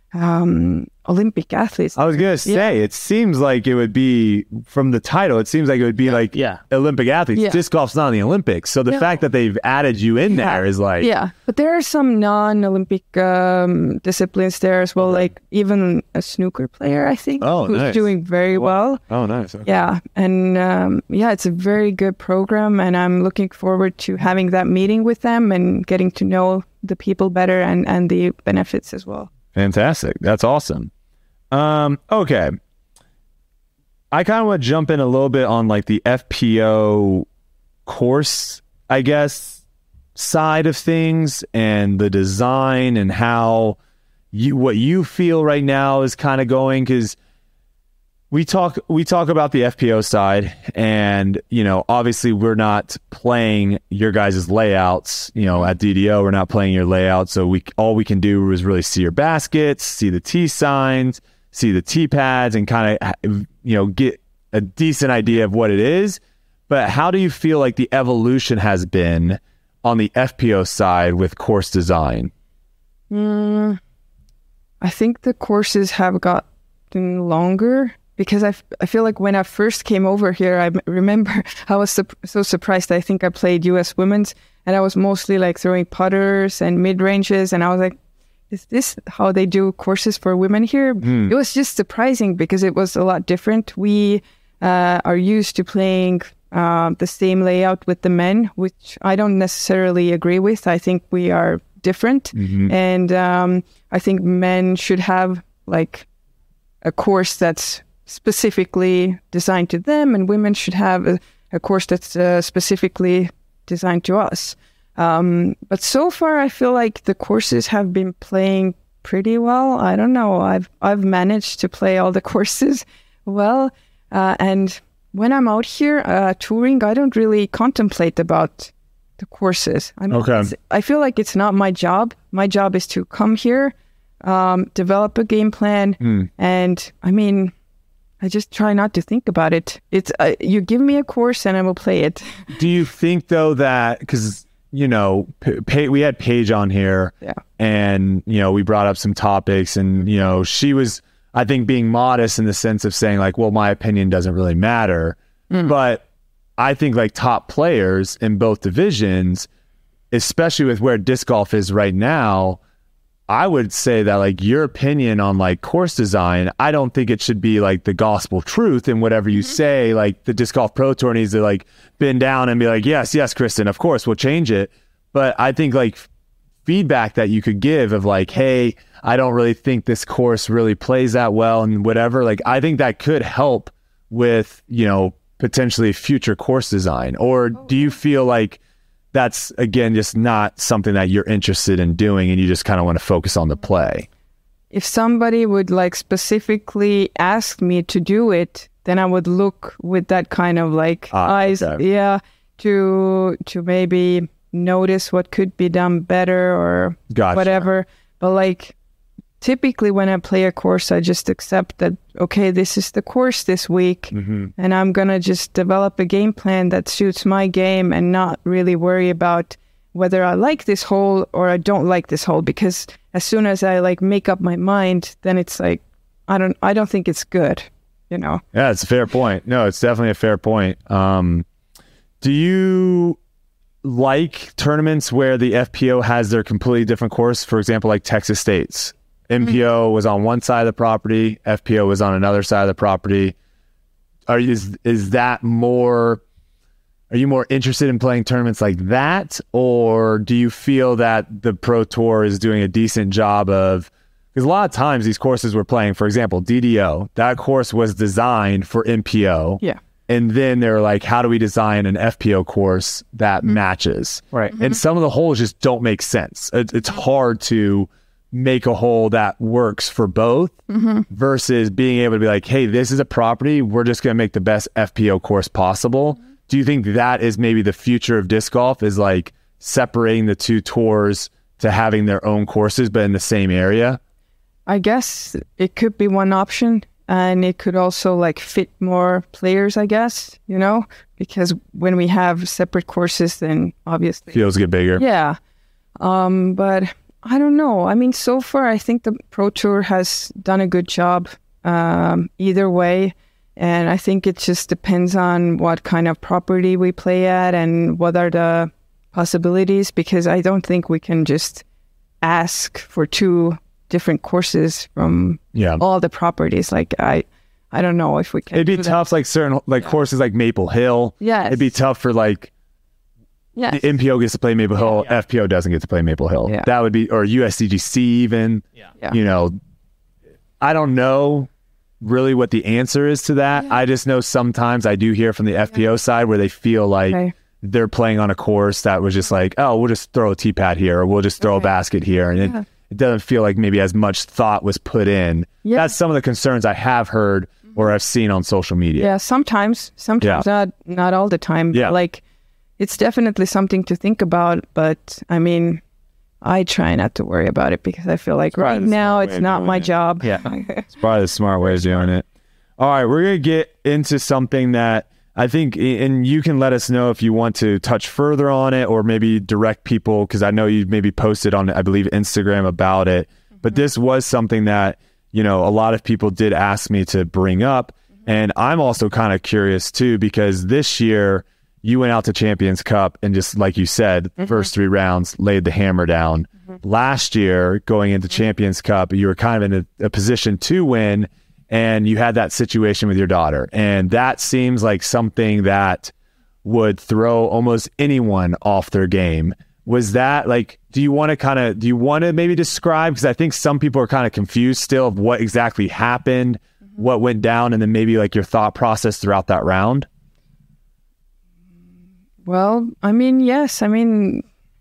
C: um, Olympic athletes.
B: I was going to say, yeah. It seems like it would be, from the title, it seems like it would be like
D: yeah.
B: Olympic athletes. Yeah. Disc golf's not in the Olympics. So the no. fact that they've added you in
C: yeah.
B: there is like...
C: Yeah, but there are some non-Olympic um, disciplines there as well, like even a snooker player, I think,
B: oh,
C: who's
B: nice.
C: doing very well.
B: Oh, nice. Okay.
C: Yeah, and um, yeah, it's a very good program, and I'm looking forward to having that meeting with them and getting to know the people better and, and the benefits as well.
B: Fantastic. That's awesome. Um, okay. I kind of want to jump in a little bit on like the F P O course, I guess, side of things and the design and how you, what you feel right now is kind of going, because we talk, we talk about the F P O side, and, you know, obviously we're not playing your guys' layouts, you know, at D D O, we're not playing your layout. So we, all we can do is really see your baskets, see the tee signs, see the tee pads and kind of, you know, get a decent idea of what it is. But how do you feel like the evolution has been on the F P O side with course design?
C: Mm, I think the courses have gotten longer because I, f- I feel like when I first came over here, I m- remember I was su- so surprised. I think I played U S Women's and I was mostly like throwing putters and mid-ranges. And I was like, is this how they do courses for women here? Mm. It was just surprising because it was a lot different. We uh, are used to playing uh, the same layout with the men, which I don't necessarily agree with. I think we are different. Mm-hmm. And um, I think men should have like a course that's specifically designed to them, and women should have a, a course that's uh, specifically designed to us. Um, but so far, I feel like the courses have been playing pretty well. I don't know. I've I've managed to play all the courses well. Uh, and when I'm out here uh, touring, I don't really contemplate about the courses. I mean,
B: okay.
C: I feel like it's not my job. My job is to come here, um, develop a game plan, mm. and I mean, I just try not to think about it. It's uh, you give me a course and I will play it.
B: Do you think though that because you know P- P- we had Paige on here,
C: yeah,
B: and you know we brought up some topics, and you know she was I think being modest in the sense of saying like, well, my opinion doesn't really matter, mm. but I think like top players in both divisions, especially with where disc golf is right now, I would say that like your opinion on like course design, I don't think it should be like the gospel truth and whatever you mm-hmm. say, like the Disc Golf Pro Tour needs to like bend down and be like, yes, yes, Kristen, of course we'll change it. But I think like feedback that you could give of like, hey, I don't really think this course really plays that well and whatever, like I think that could help with, you know, potentially future course design. Or do you feel like that's, again, just not something that you're interested in doing and you just kind of want to focus on the play?
C: If somebody would like specifically ask me to do it, then I would look with that kind of like ah, eyes, okay. yeah, to to maybe notice what could be done better or gotcha. Whatever. But like typically when I play a course, I just accept that, okay, this is the course this week, mm-hmm. and I'm going to just develop a game plan that suits my game and not really worry about whether I like this hole or I don't like this hole, because as soon as I like make up my mind, then it's like, I don't, I don't think it's good, you know?
B: Yeah, it's a fair point. No, it's definitely a fair point. Um, do you like tournaments where the F P O has their completely different course? For example, like Texas State's. M P O was on one side of the property, F P O was on another side of the property. Are you, is, is that more, are you more interested in playing tournaments like that? Or do you feel that the Pro Tour is doing a decent job of, because a lot of times these courses we're playing, for example, D D O, that course was designed for M P O.
C: Yeah.
B: And then they're like, how do we design an F P O course that mm-hmm. matches?
D: Right.
B: Mm-hmm. And some of the holes just don't make sense. It, it's hard to make a hole that works for both mm-hmm. versus being able to be like, hey, this is a property, we're just going to make the best F P O course possible. Mm-hmm. Do you think that is maybe the future of disc golf, is like separating the two tours to having their own courses but in the same area?
C: I guess it could be one option, and it could also like fit more players, I guess, you know, because when we have separate courses, then obviously
B: fields get bigger.
C: Yeah. Um, but I don't know. I mean, so far, I think the Pro Tour has done a good job um, either way. And I think it just depends on what kind of property we play at and what are the possibilities, because I don't think we can just ask for two different courses from yeah. all the properties. Like, I I don't know if we can.
B: It'd be tough, that. like certain like yeah. courses like Maple Hill.
C: Yeah.
B: It'd be tough for like,
C: yes.
B: the M P O gets to play Maple Hill, yeah, yeah. F P O doesn't get to play Maple Hill.
C: Yeah.
B: That would be, or U S D G C even.
D: Yeah.
C: Yeah.
B: You know, I don't know really what the answer is to that. Yeah. I just know sometimes I do hear from the F P O yeah. side where they feel like okay. they're playing on a course that was just like, oh, we'll just throw a tee pad here, or we'll just throw okay. a basket here. And yeah. it, it doesn't feel like maybe as much thought was put in. Yeah. That's some of the concerns I have heard or I've seen on social media.
C: Yeah, sometimes, sometimes, yeah. not not all the time.
B: Yeah.
C: Like, it's definitely something to think about, but I mean, I try not to worry about it because I feel like right now it's not my
B: it.
C: job.
D: Yeah.
B: It's probably the smart way of doing it. All right, we're going to get into something that I think, and you can let us know if you want to touch further on it or maybe direct people, because I know you maybe posted on, I believe, Instagram about it. Mm-hmm. But this was something that, you know, a lot of people did ask me to bring up. Mm-hmm. And I'm also kind of curious too, because this year you went out to Champions Cup and just like you said, mm-hmm. first three rounds, laid the hammer down. Mm-hmm. Last year, going into mm-hmm. Champions Cup, you were kind of in a, a position to win. And you had that situation with your daughter. And that seems like something that would throw almost anyone off their game. Was that like, do you want to kind of, do you want to maybe describe? Because I think some people are kind of confused still of what exactly happened, mm-hmm. what went down, and then maybe like your thought process throughout that round.
C: Well, I mean, yes. I mean,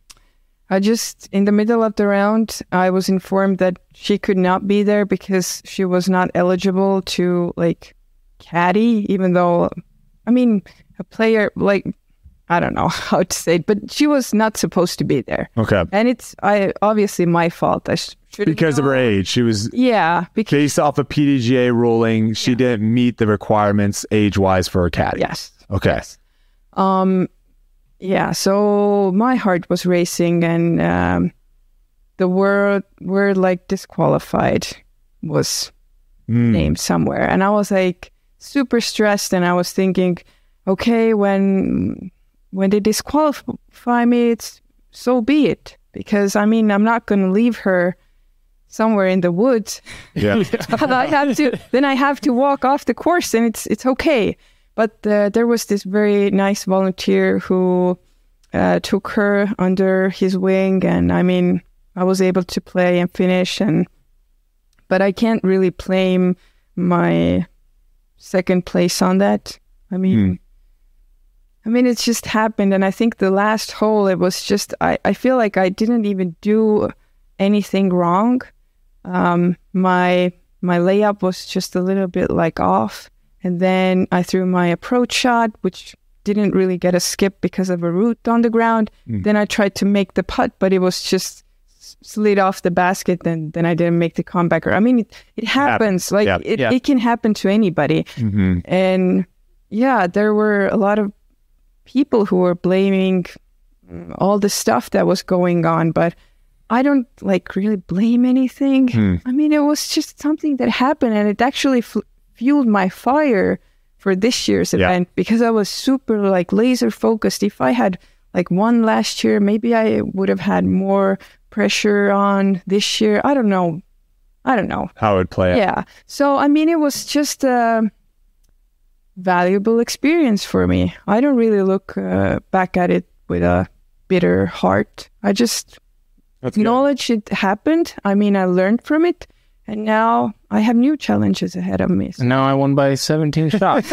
C: I just, in the middle of the round, I was informed that she could not be there because she was not eligible to, like, caddy, even though, I mean, a player, like, I don't know how to say it, but she was not supposed to be there.
B: Okay.
C: And it's I obviously my fault. I sh- should
B: Because of her age. She was,
C: yeah, because,
B: based off a P D G A ruling, she yeah. didn't meet the requirements age-wise for a caddy.
C: Yes.
B: Okay.
C: Yes. Um. Yeah, so my heart was racing, and um, the word word like disqualified was mm. named somewhere, and I was like super stressed, and I was thinking, okay, when when they disqualify me, it's so be it, because I mean I'm not going to leave her somewhere in the woods.
B: Yeah,
C: I have to. Then I have to walk off the course, and it's it's okay. But uh, there was this very nice volunteer who uh, took her under his wing, and I mean, I was able to play and finish. And but I can't really blame my second place on that. I mean, mm. I mean, it's just happened, and I think the last hole, it was just I, I feel like I didn't even do anything wrong. Um, my my layup was just a little bit like off. And then I threw my approach shot, which didn't really get a skip because of a root on the ground. Mm. Then I tried to make the putt, but it was just slid off the basket. And then I didn't make the comebacker. I mean, it, it happens. Like
B: yeah.
C: It,
B: yeah.
C: it can happen to anybody.
B: Mm-hmm.
C: And yeah, there were a lot of people who were blaming all the stuff that was going on, but I don't like really blame anything. Mm. I mean, it was just something that happened, and it actually fl- fueled my fire for this year's
B: yeah.
C: event, because I was super like laser focused. If I had like won last year, maybe I would have had more pressure on this year. I don't know. I don't know
B: how it would play out.
C: Yeah. So, I mean, it was just a valuable experience for me. I don't really look uh, back at it with a bitter heart. I just That's acknowledge good. It happened. I mean, I learned from it. And now I have new challenges ahead of me. So.
D: And now I won by seventeen shots.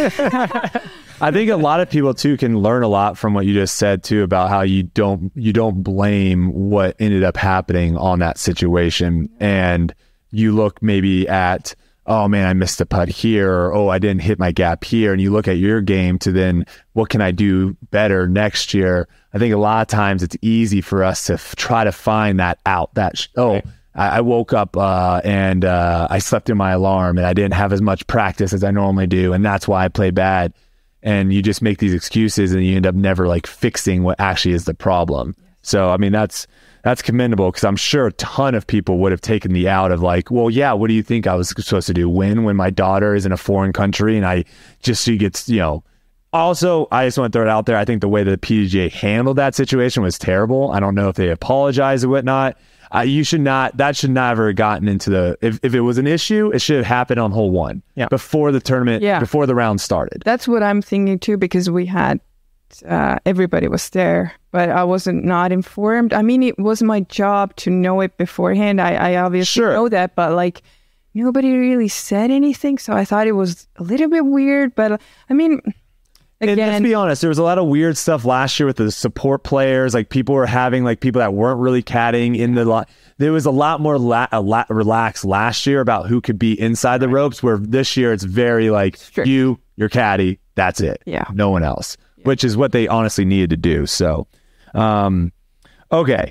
B: I think a lot of people too can learn a lot from what you just said too, about how you don't you don't blame what ended up happening on that situation, and you look maybe at, oh man, I missed a putt here, or oh, I didn't hit my gap here, and you look at your game to then what can I do better next year. I think a lot of times it's easy for us to f- try to find that out. That sh- oh. Right. I woke up uh, and uh, I slept in my alarm, and I didn't have as much practice as I normally do, and that's why I play bad. And you just make these excuses, and you end up never like fixing what actually is the problem. So I mean, that's that's commendable, because I'm sure a ton of people would have taken the out of like, well, yeah, what do you think I was supposed to do? Win when my daughter is in a foreign country, and I just she gets you know. Also, I just want to throw it out there. I think the way that the P D G A handled that situation was terrible. I don't know if they apologized or whatnot. Uh, you should not, that should never have gotten into the, if, if it was an issue, it should have happened on hole one
D: yeah.
B: before the tournament,
C: yeah.
B: before the round started.
C: That's what I'm thinking too, because we had, uh, everybody was there, but I wasn't not informed. I mean, it was my job to know it beforehand. I, I obviously
B: sure.
C: know that, but like nobody really said anything. So I thought it was a little bit weird, but I mean,
B: Again, and let's be honest, there was a lot of weird stuff last year with the support players. Like people were having like people that weren't really caddying in the lot. There was a lot more la- a la- relaxed last year about who could be inside the ropes, where this year it's very like Strict. you, your caddy, that's it.
C: Yeah.
B: No one else,
C: yeah.
B: which is what they honestly needed to do. So, um, okay.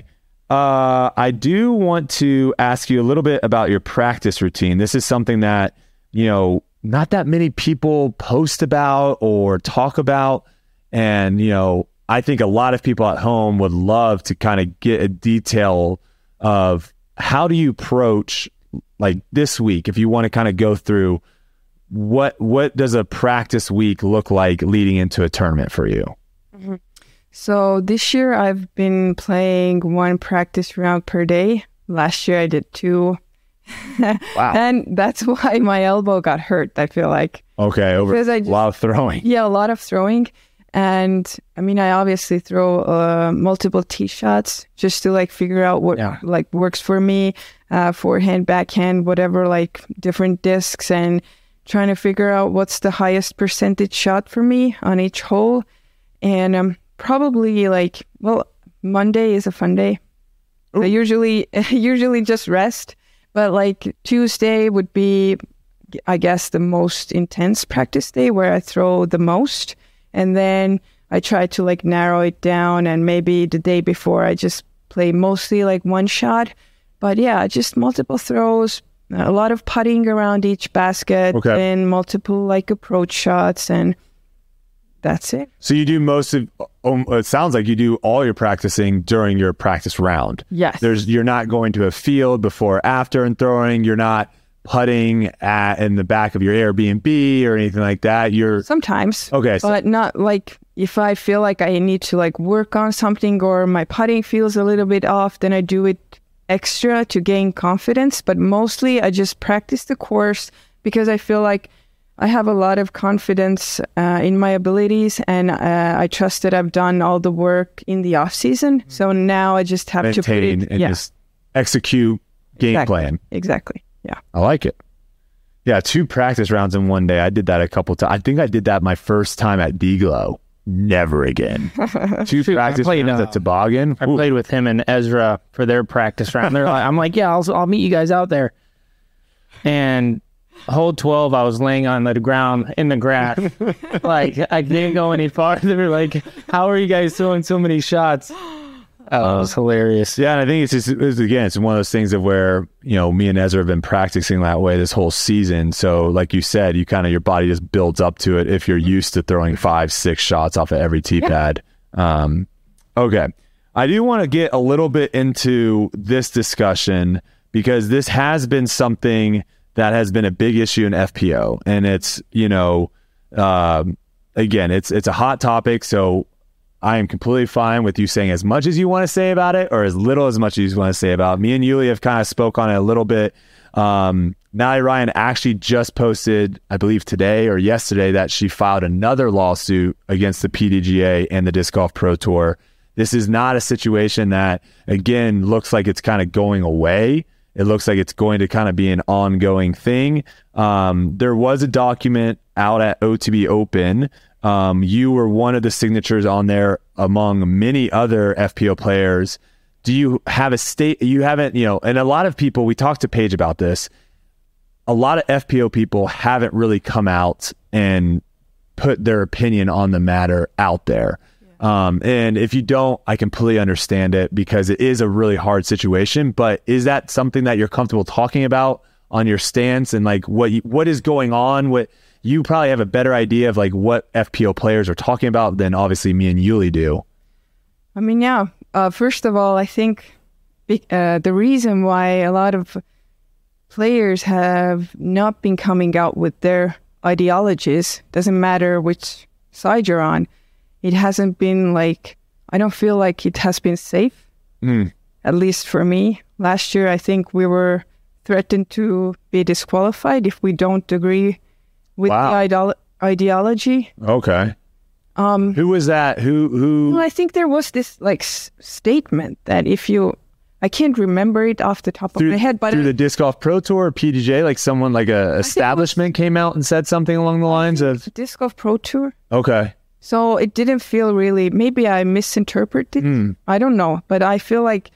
B: Uh, I do want to ask you a little bit about your practice routine. This is something that, you know, not that many people post about or talk about. And, you know, I think a lot of people at home would love to kind of get a detail of how do you approach like this week, if you want to kind of go through what, what does a practice week look like leading into a tournament for you?
C: Mm-hmm. So this year I've been playing one practice round per day. Last year I did two. Wow. And that's why my elbow got hurt, I feel like.
B: Okay, over a lot of throwing.
C: Yeah, a lot of throwing. And I mean, I obviously throw uh, multiple tee shots just to like figure out what yeah. like works for me, uh, forehand, backhand, whatever, like different discs, and trying to figure out what's the highest percentage shot for me on each hole. And um, probably like, well, Monday is a fun day. I usually usually just rest, but like Tuesday would be, I guess, the most intense practice day where I throw the most. And then I try to like narrow it down, and maybe the day before I just play mostly like one shot. But yeah, just multiple throws, a lot of putting around each basket, okay. and multiple like approach shots, and that's it.
B: So you do most of, um, it sounds like you do all your practicing during your practice round.
C: Yes.
B: There's, you're not going to a field before, after, and throwing. You're not putting at in the back of your Airbnb or anything like that. You're
C: sometimes
B: okay,
C: but so, not like if I feel like I need to like work on something or my putting feels a little bit off, then I do it extra to gain confidence. But mostly I just practice the course because I feel like I have a lot of confidence uh, in my abilities, and uh, I trust that I've done all the work in the off season. So now I just have
B: maintain
C: to put it,
B: and
C: yeah.
B: just execute game
C: exactly.
B: plan.
C: Exactly. Yeah.
B: I like it. Yeah, two practice rounds in one day. I did that a couple times. I think I did that my first time at D-Glow. Never again. Two
D: Shoot,
B: practice
D: played,
B: rounds
D: uh,
B: at Toboggan.
D: I
B: Ooh.
D: played with him and Ezra for their practice round. They're like, I'm like, yeah, I'll, I'll meet you guys out there. And hole twelve, I was laying on the ground in the grass. Like, I didn't go any farther. Like, how are you guys throwing so many shots? Oh, it was hilarious.
B: Yeah, and I think it's just, it's, again, it's one of those things of where, you know, me and Ezra have been practicing that way this whole season. So, like you said, you kind of, your body just builds up to it if you're used to throwing five, six shots off of every tee pad. Yeah. Um, okay. I do want to get a little bit into this discussion because this has been something that has been a big issue in F P O. And it's, you know, um, again, it's it's a hot topic. So, I am completely fine with you saying as much as you want to say about it or as little as much as you want to say about it. Me and Yuli have kind of spoke on it a little bit. Um, Natalie Ryan actually just posted, I believe today or yesterday, that she filed another lawsuit against the P D G A and the Disc Golf Pro Tour. This is not a situation that, again, looks like it's kind of going away. It looks like it's going to kind of be an ongoing thing. Um, there was a document out at O T B Open. Um, you were one of the signatures on there among many other F P O players. Do you have a state? You haven't, you know, and a lot of people, we talked to Paige about this. A lot of F P O people haven't really come out and put their opinion on the matter out there. Yeah. Um, and if you don't, I completely understand it because it is a really hard situation. But is that something that you're comfortable talking about on your stance and like what you, what is going on? What you probably have a better idea of like what F P O players are talking about than obviously me and Yuli do.
C: I mean, yeah. Uh, first of all, I think uh, the reason why a lot of players have not been coming out with their ideologies, doesn't matter which side you're on, it hasn't been like, I don't feel like it has been safe, mm. at least for me. Last year, I think we were threatened to be disqualified if we don't agree with wow. the ideolo- ideology.
B: Okay. Um, who was that? Who, who?
C: Well, I think there was this like s- statement that if you, I can't remember it off the top
B: through,
C: of my head, but
B: through
C: I,
B: the Disc Golf Pro Tour or P D G A, like someone like a establishment was, came out and said something along the lines of
C: Disc Golf Pro Tour.
B: Okay.
C: So it didn't feel really, maybe I misinterpreted. Mm. I don't know, but I feel like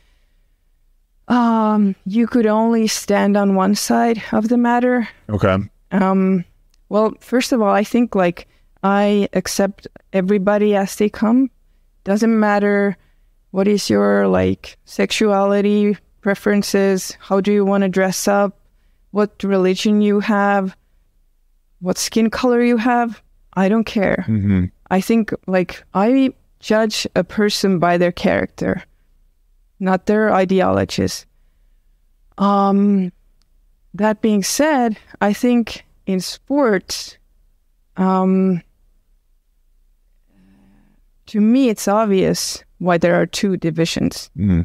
C: um, you could only stand on one side of the matter.
B: Okay.
C: Um, well, first of all, I think like I accept everybody as they come. Doesn't matter what is your like sexuality preferences? How do you want to dress up? What religion you have? What skin color you have? I don't care.
B: Mm-hmm.
C: I think like I judge a person by their character, not their ideologies. Um, that being said, I think in sports, um, to me, it's obvious why there are two divisions.
B: Mm-hmm.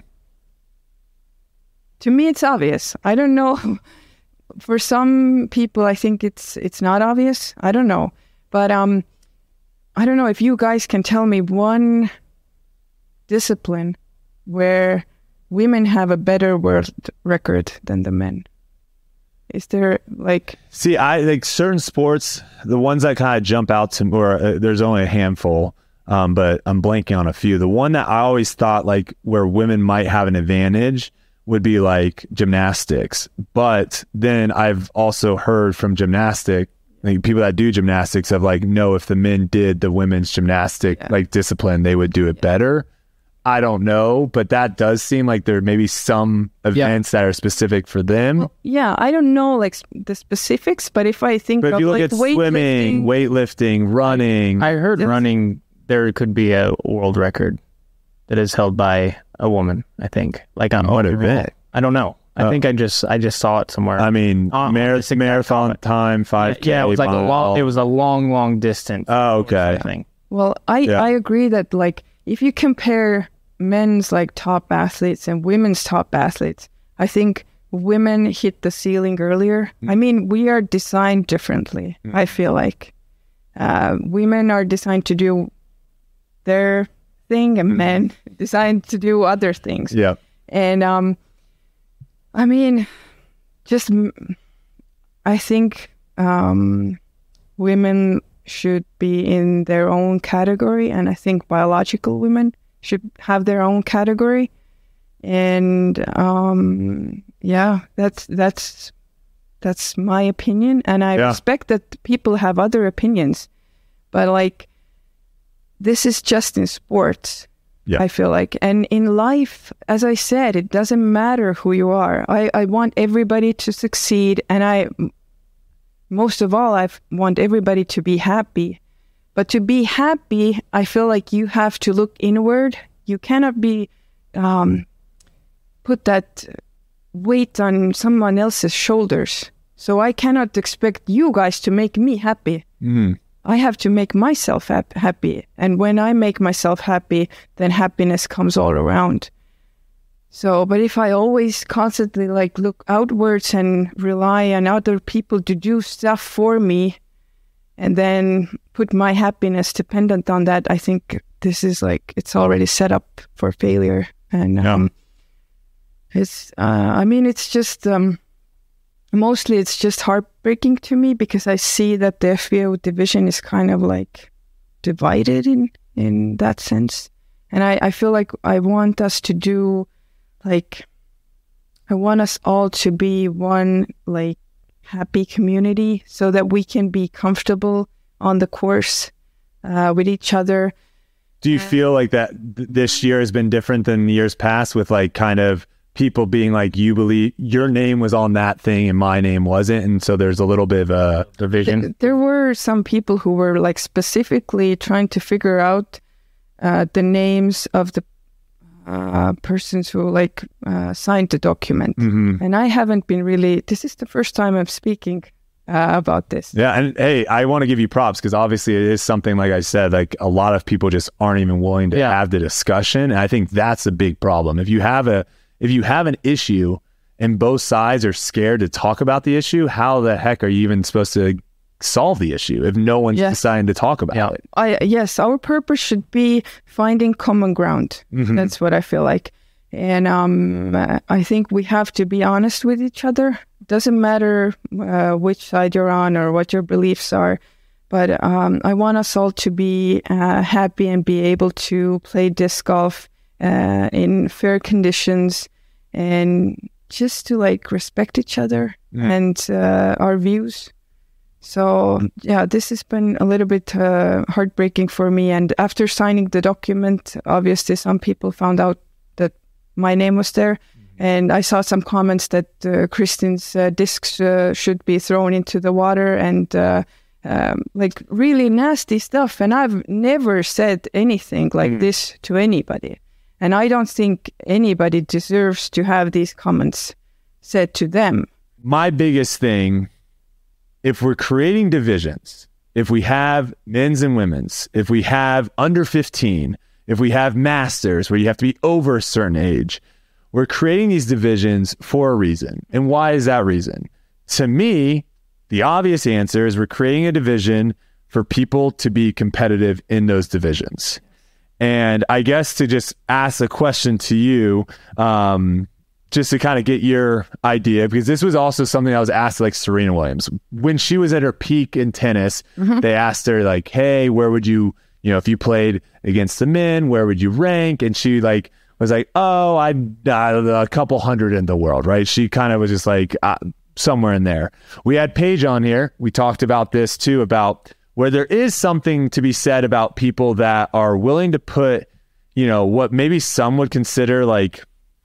C: To me, it's obvious. I don't know. For some people, I think it's it's not obvious. I don't know. But um, I don't know if you guys can tell me one discipline where women have a better world record than the men. Is there like...
B: See, I like certain sports, the ones that kind of jump out to me, or uh, there's only a handful, um, but I'm blanking on a few. The one that I always thought like where women might have an advantage would be like gymnastics. But then I've also heard from gymnastic, like people that do gymnastics have like, no, if the men did the women's gymnastic yeah. like discipline, they would do it yeah. better. I don't know, but that does seem like there may be some events yeah. that are specific for them.
C: Well, yeah, I don't know like the specifics, but if I think
B: but
C: of
B: if you look
C: like
B: at swimming, weightlifting, running.
D: I heard running, there could be a world record that is held by a woman, I think. Like on
B: what event?
D: I don't know. I oh. think I just I just saw it somewhere.
B: I mean, uh, mar- marathon time, five K.
D: Yeah, it was like a long. It was a long, long distance.
B: Oh, okay.
D: Thing.
C: Well, I yeah. I agree that like if you compare men's like top athletes and women's top athletes, I think women hit the ceiling earlier. Mm. I mean, we are designed differently. Mm. I feel like uh, women are designed to do their thing, and mm. men designed to do other things.
B: Yeah,
C: and um. I mean, just, I think um, women should be in their own category, and I think biological women should have their own category. And um, yeah, that's that's that's my opinion, and I yeah. respect that people have other opinions. But like, this is just in sports. Yeah. I feel like, and in life, as I said, it doesn't matter who you are. I, I want everybody to succeed, and I, most of all, I want everybody to be happy. But to be happy, I feel like you have to look inward. You cannot be um, put that weight on someone else's shoulders. So I cannot expect you guys to make me happy.
B: Mm.
C: I have to make myself hap- happy. And when I make myself happy, then happiness comes all around. So, but if I always constantly like look outwards and rely on other people to do stuff for me, and then put my happiness dependent on that, I think this is like, it's already set up for failure. And
B: yeah.
C: um, it's, uh, I mean, it's just, um, mostly it's just heartbreaking to me because I see that the F B O division is kind of like divided in, in that sense. And I, I feel like I want us to do like, I want us all to be one like happy community so that we can be comfortable on the course uh, with each other.
B: Do you uh, feel like that th- this year has been different than years past with like kind of people being like, you believe your name was on that thing and my name wasn't, and so there's a little bit of a division?
C: Th- there were some people who were like specifically trying to figure out uh, the names of the uh, persons who like uh, signed the document.
B: Mm-hmm.
C: And I haven't been really, this is the first time I'm speaking uh, about this.
B: Yeah, and hey, I want to give you props because obviously it is something, like I said, like a lot of people just aren't even willing to yeah. have the discussion. And I think that's a big problem. If you have a If you have an issue and both sides are scared to talk about the issue, how the heck are you even supposed to solve the issue if no one's yes. deciding to talk about
C: yeah.
B: it?
C: I, yes, our purpose should be finding common ground. Mm-hmm. That's what I feel like. And um, I think we have to be honest with each other. Doesn't matter uh, which side you're on or what your beliefs are. But um, I want us all to be uh, happy and be able to play disc golf Uh, in fair conditions, and just to like respect each other yeah. and uh, our views. So yeah, this has been a little bit uh, heartbreaking for me. And after signing the document, obviously some people found out that my name was there. Mm-hmm. And I saw some comments that uh, Kristin's uh, discs uh, should be thrown into the water and uh, um, like really nasty stuff. And I've never said anything like mm. this to anybody. And I don't think anybody deserves to have these comments said to them.
B: My biggest thing, if we're creating divisions, if we have men's and women's, if we have under fifteen, if we have masters where you have to be over a certain age, we're creating these divisions for a reason. And why is that reason? To me, the obvious answer is we're creating a division for people to be competitive in those divisions. And I guess to just ask a question to you, um, just to kind of get your idea, because this was also something I was asked like Serena Williams. When she was at her peak in tennis, mm-hmm. they asked her like, hey, where would you, you know, if you played against the men, where would you rank? And she like was like, oh, I'd uh, a couple hundred in the world, right? She kind of was just like uh, somewhere in there. We had Paige on here. We talked about this too, about where there is something to be said about people that are willing to put, you know, what maybe some would consider like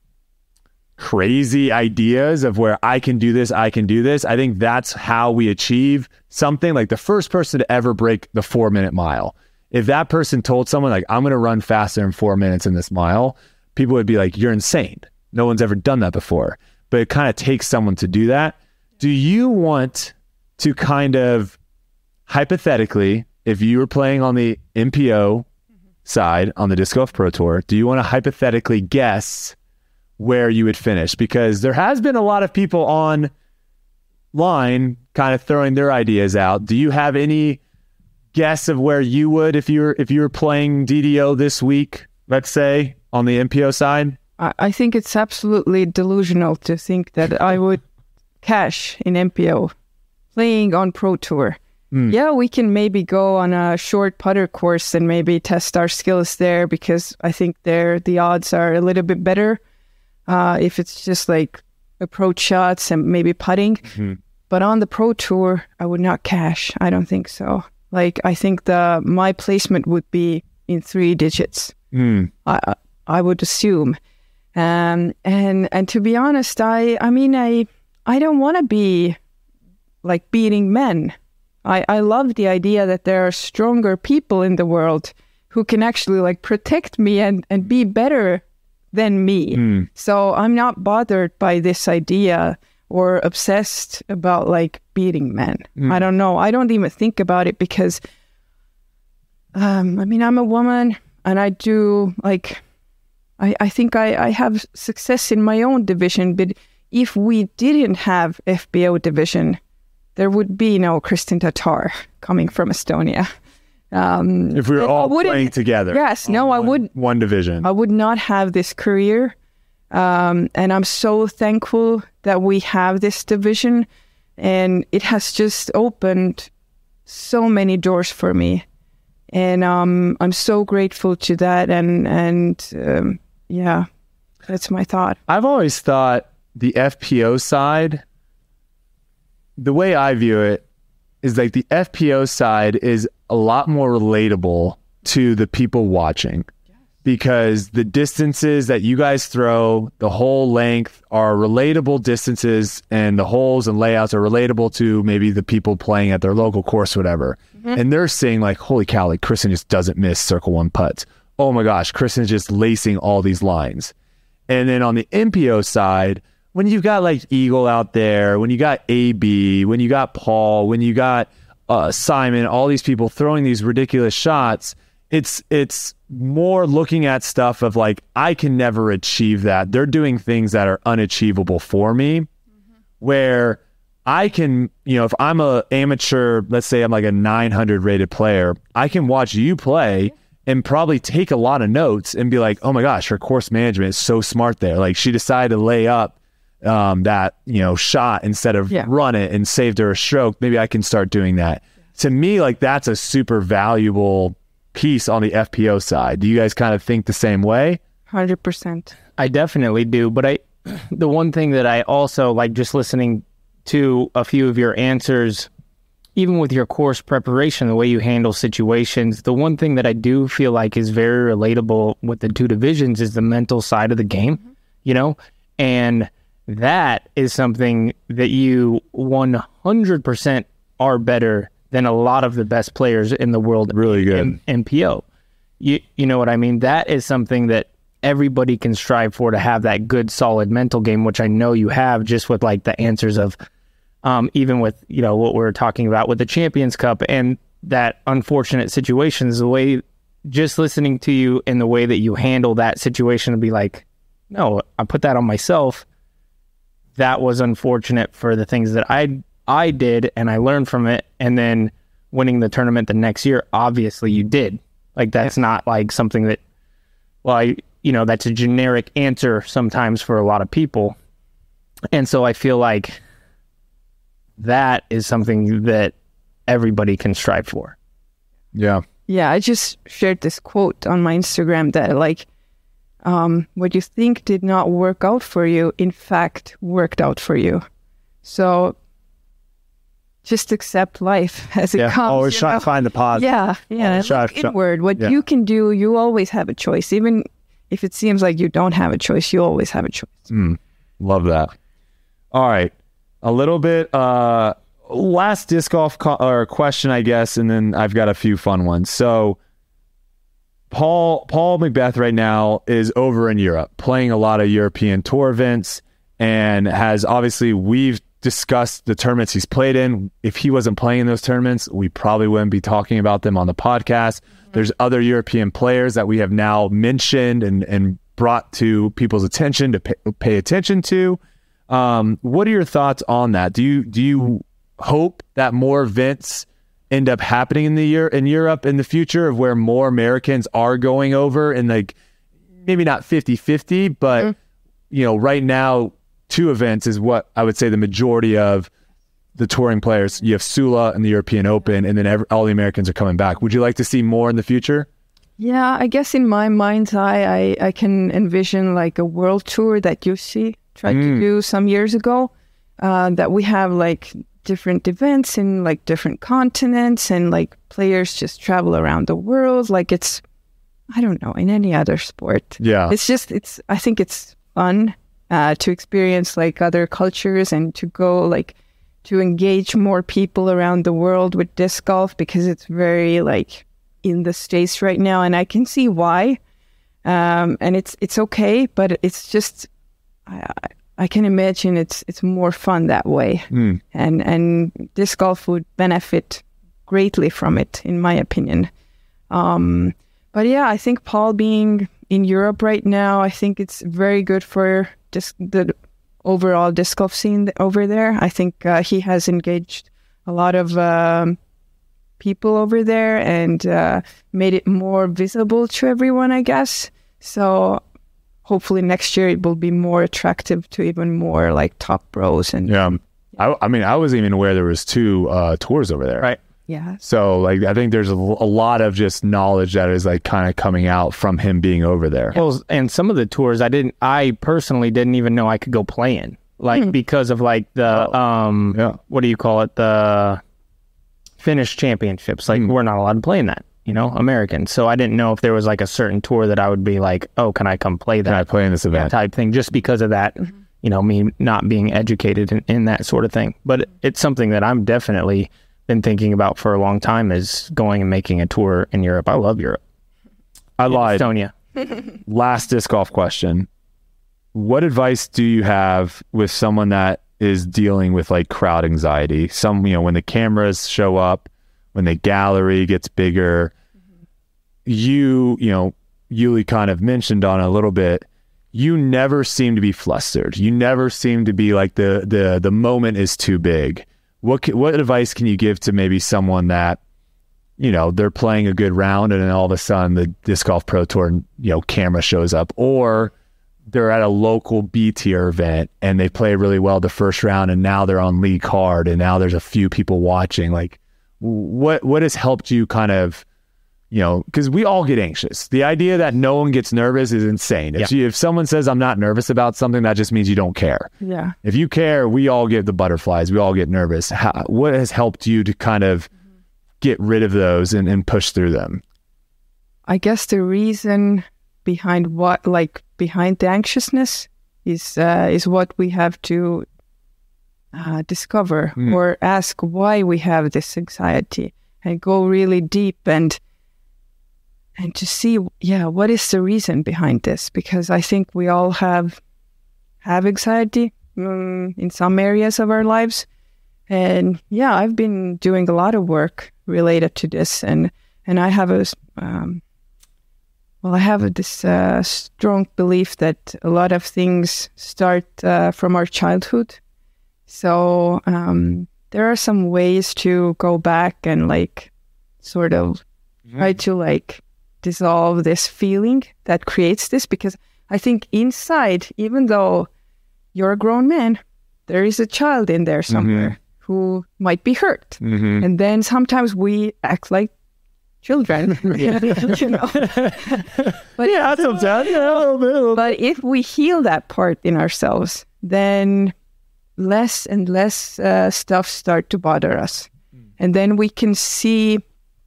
B: crazy ideas of where I can do this, I can do this. I think that's how we achieve something. Like the first person to ever break the four minute mile. If that person told someone like, I'm going to run faster in four minutes in this mile, people would be like, you're insane. No one's ever done that before. But it kind of takes someone to do that. Do you want to kind of hypothetically, if you were playing on the M P O side on the Disc Golf Pro Tour, do you want to hypothetically guess where you would finish? Because there has been a lot of people online kind of throwing their ideas out. Do you have any guess of where you would if you were if you were playing D D O this week, let's say, on the M P O side?
C: I think it's absolutely delusional to think that I would cash in M P O playing on Pro Tour. Mm. Yeah, we can maybe go on a short putter course and maybe test our skills there, because I think there the odds are a little bit better. Uh, if it's just like approach shots and maybe putting. Mm-hmm. But on the Pro Tour, I would not cash. I don't think so. Like, I think the my placement would be in three digits. Mm. I I would assume. Um, and and to be honest, I I mean, I I don't want to be like beating men. I, I love the idea that there are stronger people in the world who can actually like protect me and, and be better than me. Mm. So I'm not bothered by this idea or obsessed about like beating men. Mm. I don't know. I don't even think about it because, um, I mean, I'm a woman and I do like, I, I think I, I have success in my own division, but if we didn't have F B O division, there would be no Kristin Tattar coming from Estonia. Um,
B: if we were all playing together.
C: Yes, no,
B: one,
C: I would.
B: One division.
C: I would not have this career. Um, and I'm so thankful that we have this division. And it has just opened so many doors for me. And um, I'm so grateful to that. And, and um, yeah, that's my thought.
B: I've always thought the F P O side, the way I view it is like the F P O side is a lot more relatable to the people watching, because the distances that you guys throw, the whole length, are relatable distances, and the holes and layouts are relatable to maybe the people playing at their local course, whatever. Mm-hmm. And they're saying like, holy cow, like Kristin just doesn't miss circle one putts. Oh my gosh, Kristin's just lacing all these lines. And then on the M P O side, when you've got like Eagle out there, when you got A B, when you got Paul, when you got uh, Simon, all these people throwing these ridiculous shots, it's it's more looking at stuff of like, I can never achieve that. They're doing things that are unachievable for me, mm-hmm. where I can, you know, if I'm a amateur, let's say I'm like a nine hundred rated player, I can watch you play and probably take a lot of notes and be like, oh my gosh, her course management is so smart there. Like she decided to lay up Um, that, you know, shot instead of yeah. run it and saved her a stroke. Maybe I can start doing that. Yeah. To me, like that's a super valuable piece on the F P O side. Do you guys kind of think the same way?
C: one hundred percent.
D: I definitely do. But I, the one thing that I also like, just listening to a few of your answers, even with your course preparation, the way you handle situations, the one thing that I do feel like is very relatable with the two divisions is the mental side of the game, mm-hmm. you know, and that is something that you one hundred percent are better than a lot of the best players in the world.
B: Really good.
D: In M P O. You, you know what I mean? That is something that everybody can strive for, to have that good, solid mental game, which I know you have just with like the answers of, um, even with, you know, what we're talking about with the Champions Cup and that unfortunate situations, the way, just listening to you and the way that you handle that situation to be like, no, I put that on myself. That was unfortunate for the things that I I did, and I learned from it. And then winning the tournament the next year, obviously you did. Like, that's not like something that, well, I, you know, that's a generic answer sometimes for a lot of people. And so I feel like that is something that everybody can strive for.
B: Yeah.
C: Yeah, I just shared this quote on my Instagram that like, um, what you think did not work out for you, in fact, worked out for you. So just accept life as it
B: yeah.
C: comes.
B: Always try
C: know?
B: to find the positive.
C: Yeah, yeah.
B: Try,
C: Look
B: try,
C: inward. What
B: yeah.
C: you can do, you always have a choice. Even if it seems like you don't have a choice, you always have a choice.
B: Mm, love that. All right. A little bit, uh, last disc golf co- or question, I guess, and then I've got a few fun ones. So Paul Paul McBeth right now is over in Europe playing a lot of European tour events, and has obviously, we've discussed the tournaments he's played in. If he wasn't playing in those tournaments, we probably wouldn't be talking about them on the podcast. Mm-hmm. There's other European players that we have now mentioned and, and brought to people's attention to pay, pay attention to. Um, what are your thoughts on that? Do you do you hope that more events end up happening in the year in Europe in the future, of where more Americans are going over, and like maybe not fifty-fifty, but mm-hmm. you know, right now two events is what I would say the majority of the touring players. You have Sula and the European Open, and then every, all the Americans are coming back. Would you like to see more in the future?
C: Yeah, I guess in my mind's eye, I, I can envision like a world tour that U C tried mm. to do some years ago, uh, that we have like different events in like different continents, and like players just travel around the world. Like it's, I don't know, in any other sport.
B: Yeah.
C: It's just, it's, I think it's fun uh, to experience like other cultures, and to go like, to engage more people around the world with disc golf, because it's very like in the States right now, and I can see why. Um, and it's it's okay, but it's just I, I can imagine it's it's more fun that way, mm. and and disc golf would benefit greatly from it, in my opinion. Um, but yeah, I think Paul being in Europe right now, I think it's very good for disc, the overall disc golf scene over there. I think uh, he has engaged a lot of um, people over there, and uh, made it more visible to everyone, I guess. So hopefully next year it will be more attractive to even more like top pros. And
B: yeah, I, I mean, I wasn't even aware there was two uh, tours over there.
D: Right.
C: Yeah.
B: So like, I think there's a, a lot of just knowledge that is like kind of coming out from him being over there.
D: Well, and some of the tours I didn't, I personally didn't even know I could go play in, like mm. because of like the, oh. um, yeah. what do you call it? The Finnish championships. Like mm. we're not allowed to play in that, you know, American. So I didn't know if there was like a certain tour that I would be like, oh, can I come play that?
B: Can I play in this event?
D: Type thing, just because of that, mm-hmm. you know, me not being educated in, in that sort of thing. But it's something that I'm definitely been thinking about for a long time, is going and making a tour in Europe. I love Europe.
B: I lied.
D: Estonia.
B: Last disc golf question. What advice do you have with someone that is dealing with like crowd anxiety? Some, you know, when the cameras show up, when the gallery gets bigger, mm-hmm. you, you know, Yuli kind of mentioned on a little bit, you never seem to be flustered. You never seem to be like the, the, the moment is too big. What what advice can you give to maybe someone that, you know, they're playing a good round and then all of a sudden the Disc Golf Pro Tour, you know, camera shows up, or they're at a local B tier event and they play really well the first round and now they're on lead card and now there's a few people watching. Like, what what has helped you kind of, you know, because we all get anxious. The idea that no one gets nervous is insane. If,
D: Yeah.
B: you, if someone says I'm not nervous about something, that just means you don't care.
C: Yeah.
B: If you care, we all get the butterflies. We all get nervous. How, what has helped you to kind of get rid of those and, and push through them?
C: I guess the reason behind what, like behind the anxiousness, is uh, is what we have to uh, discover
B: Mm.
C: or ask why we have this anxiety, and go really deep and and to see, yeah, what is the reason behind this? Because I think we all have have anxiety um, in some areas of our lives, and yeah, I've been doing a lot of work related to this, and and I have a um, well, I have this uh, strong belief that a lot of things start uh, from our childhood. So um, there are some ways to go back and like sort of try to like dissolve this feeling that creates this, because I think inside, even though you're a grown man, there is a child in there somewhere who might be hurt.
B: Mm-hmm.
C: And then sometimes we act like children, you know. But
B: Yeah, sometimes. Yeah, a little bit. a little bit.
C: but if we heal that part in ourselves, then less and less uh, stuff start to bother us. And then we can see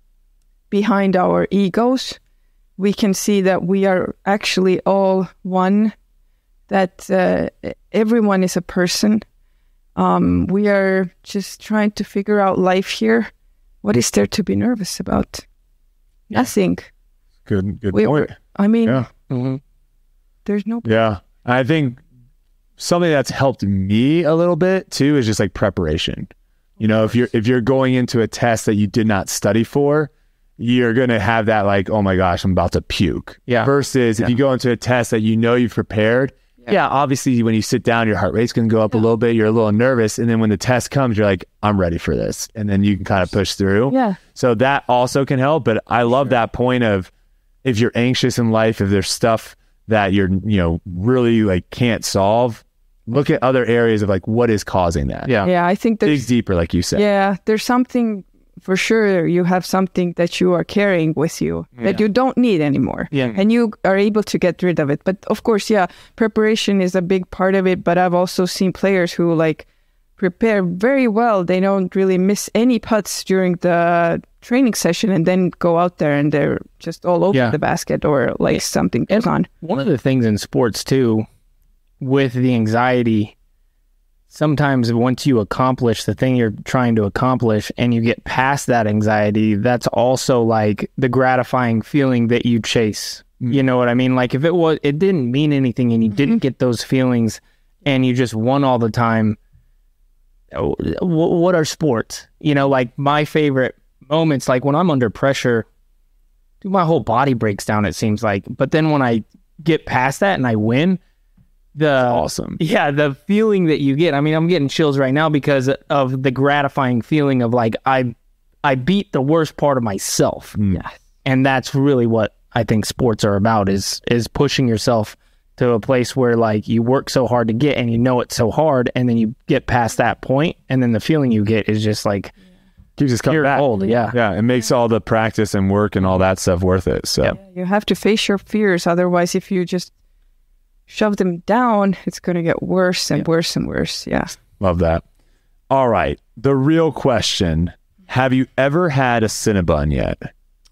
C: behind our egos, we can see that we are actually all one, that uh, everyone is a person. Um, we are just trying to figure out life here. What is there to be nervous about? Nothing.
B: Good, good
C: We,
B: point.
C: I mean,
B: Yeah.
D: Mhm.
C: there's no...
B: Yeah. I think something that's helped me a little bit too is just like preparation. You know, if you're if you're going into a test that you did not study for, you're going to have that like, oh my gosh, I'm about to puke.
D: Yeah.
B: Versus if
D: Yeah.
B: you go into a test that you know you've prepared, yeah,
C: Yeah.
B: obviously when you sit down, your heart rate's going to go up a little bit. You're a little nervous. And then when the test comes, you're like, I'm ready for this. And then you can kind of push through.
C: Yeah.
B: So that also can help. But I love that point of if you're anxious in life, if there's stuff that you're, you know, really like can't solve, look at other areas of like what is causing that.
D: Yeah.
C: Yeah, I think
B: Dig
C: there's...
B: deeper, like you said.
C: Yeah, there's something for sure. You have something that you are carrying with you that you don't need anymore.
D: Yeah.
C: And you are able to get rid of it. But of course, yeah, preparation is a big part of it. But I've also seen players who like prepare very well. They don't really miss any putts during the training session and then go out there and they're just all over
D: Yeah.
C: the basket or like something goes on.
D: One of the things in sports too, with the anxiety, sometimes once you accomplish the thing you're trying to accomplish and you get past that anxiety, that's also like the gratifying feeling that you chase. You know what I mean? Like if it was, it didn't mean anything and you didn't get those feelings and you just won all the time. wh- What are sports? You know, like my favorite moments, like when I'm under pressure, dude, my whole body breaks down, it seems like. But then when I get past that and I win, the
B: Awesome.
D: yeah, the feeling that you get. I mean, I'm getting chills right now because of the gratifying feeling of like I I beat the worst part of myself.
C: Yeah.
D: And that's really what I think sports are about is is pushing yourself to a place where like you work so hard to get and you know it's so hard and then you get past that point and then the feeling you get is just like
B: Keeps us coming
D: pure
B: back.
D: gold. Yeah.
B: Yeah. It makes all the practice and work and all that stuff worth it. So
D: Yep.
C: You have to face your fears. Otherwise, if you just shove them down, it's going to get worse and worse and worse. Yeah.
B: love that. All right. The real question. Have you ever had a Cinnabon yet?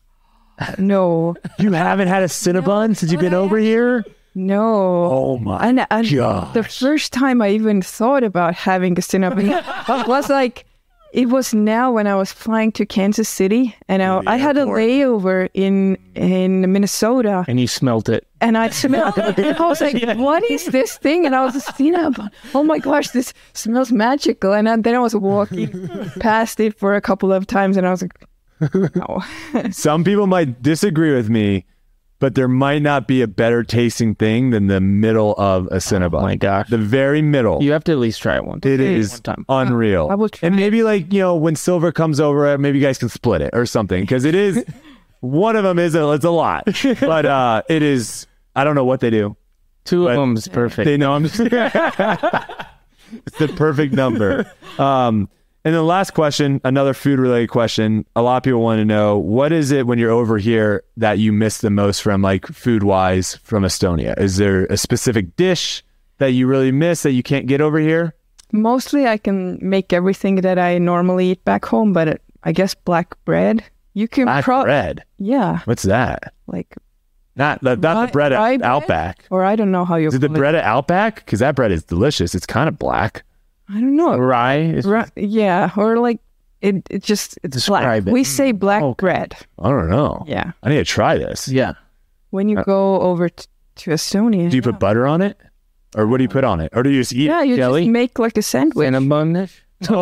C: No,
B: You haven't had a Cinnabon since you've been over here?
C: no.
B: Oh my
C: And, and
B: gosh.
C: the first time I even thought about having a Cinnabon was like, it was now when I was flying to Kansas City and I, I had a
B: airport.
C: layover in in Minnesota
D: And you smelt it.
C: and I smelled it. And I was like, what is this thing? And I was just, Cinnabon. Oh my gosh, this smells magical. And I, then I was walking past it for a couple of times and I was like, no.
B: Some people might disagree with me, but there might not be a better tasting thing than the middle of a Cinnabon.
D: Oh my gosh.
B: The very middle.
D: You have to at least try it one time.
B: It is
D: One time.
B: unreal.
C: I will try
B: and maybe like, you know, when Silver comes over, maybe you guys can split it or something. Because it is, one of them is, a, it's a lot. But uh, it is, I don't know what they do.
D: Two
B: But-
D: of them is perfect.
B: They know I'm just, it's the perfect number. Um, And the last question, another food related question. A lot of people want to know, what is it when you're over here that you miss the most from, like, food wise from Estonia? Is there a specific dish that you really miss that you can't get over here?
C: Mostly I can make everything that I normally eat back home, but it, I guess black bread. You can
B: Black
C: pro-
B: bread.
C: Yeah.
B: What's that?
C: Like,
B: Not the, not
C: Rye-
B: the bread
C: rye
B: at
C: bread?
B: Outback.
C: or I don't know how you
B: Is it the
C: call it.
B: bread at Outback? Because that bread is delicious. It's kind of black.
C: I don't know.
D: Rye. Is,
C: Ra- yeah, or like it. It just it's
D: Describe
C: black.
D: it.
C: We say black
D: Okay.
C: bread.
B: I don't know.
C: Yeah.
B: I need to try this.
D: Yeah.
C: When you go over t- to Estonia.
B: Do you put butter on it? Or what do you put on it? Or do you just eat
C: Yeah, you
B: jelly?
C: just make like a sandwich.
D: Cinnamon dish.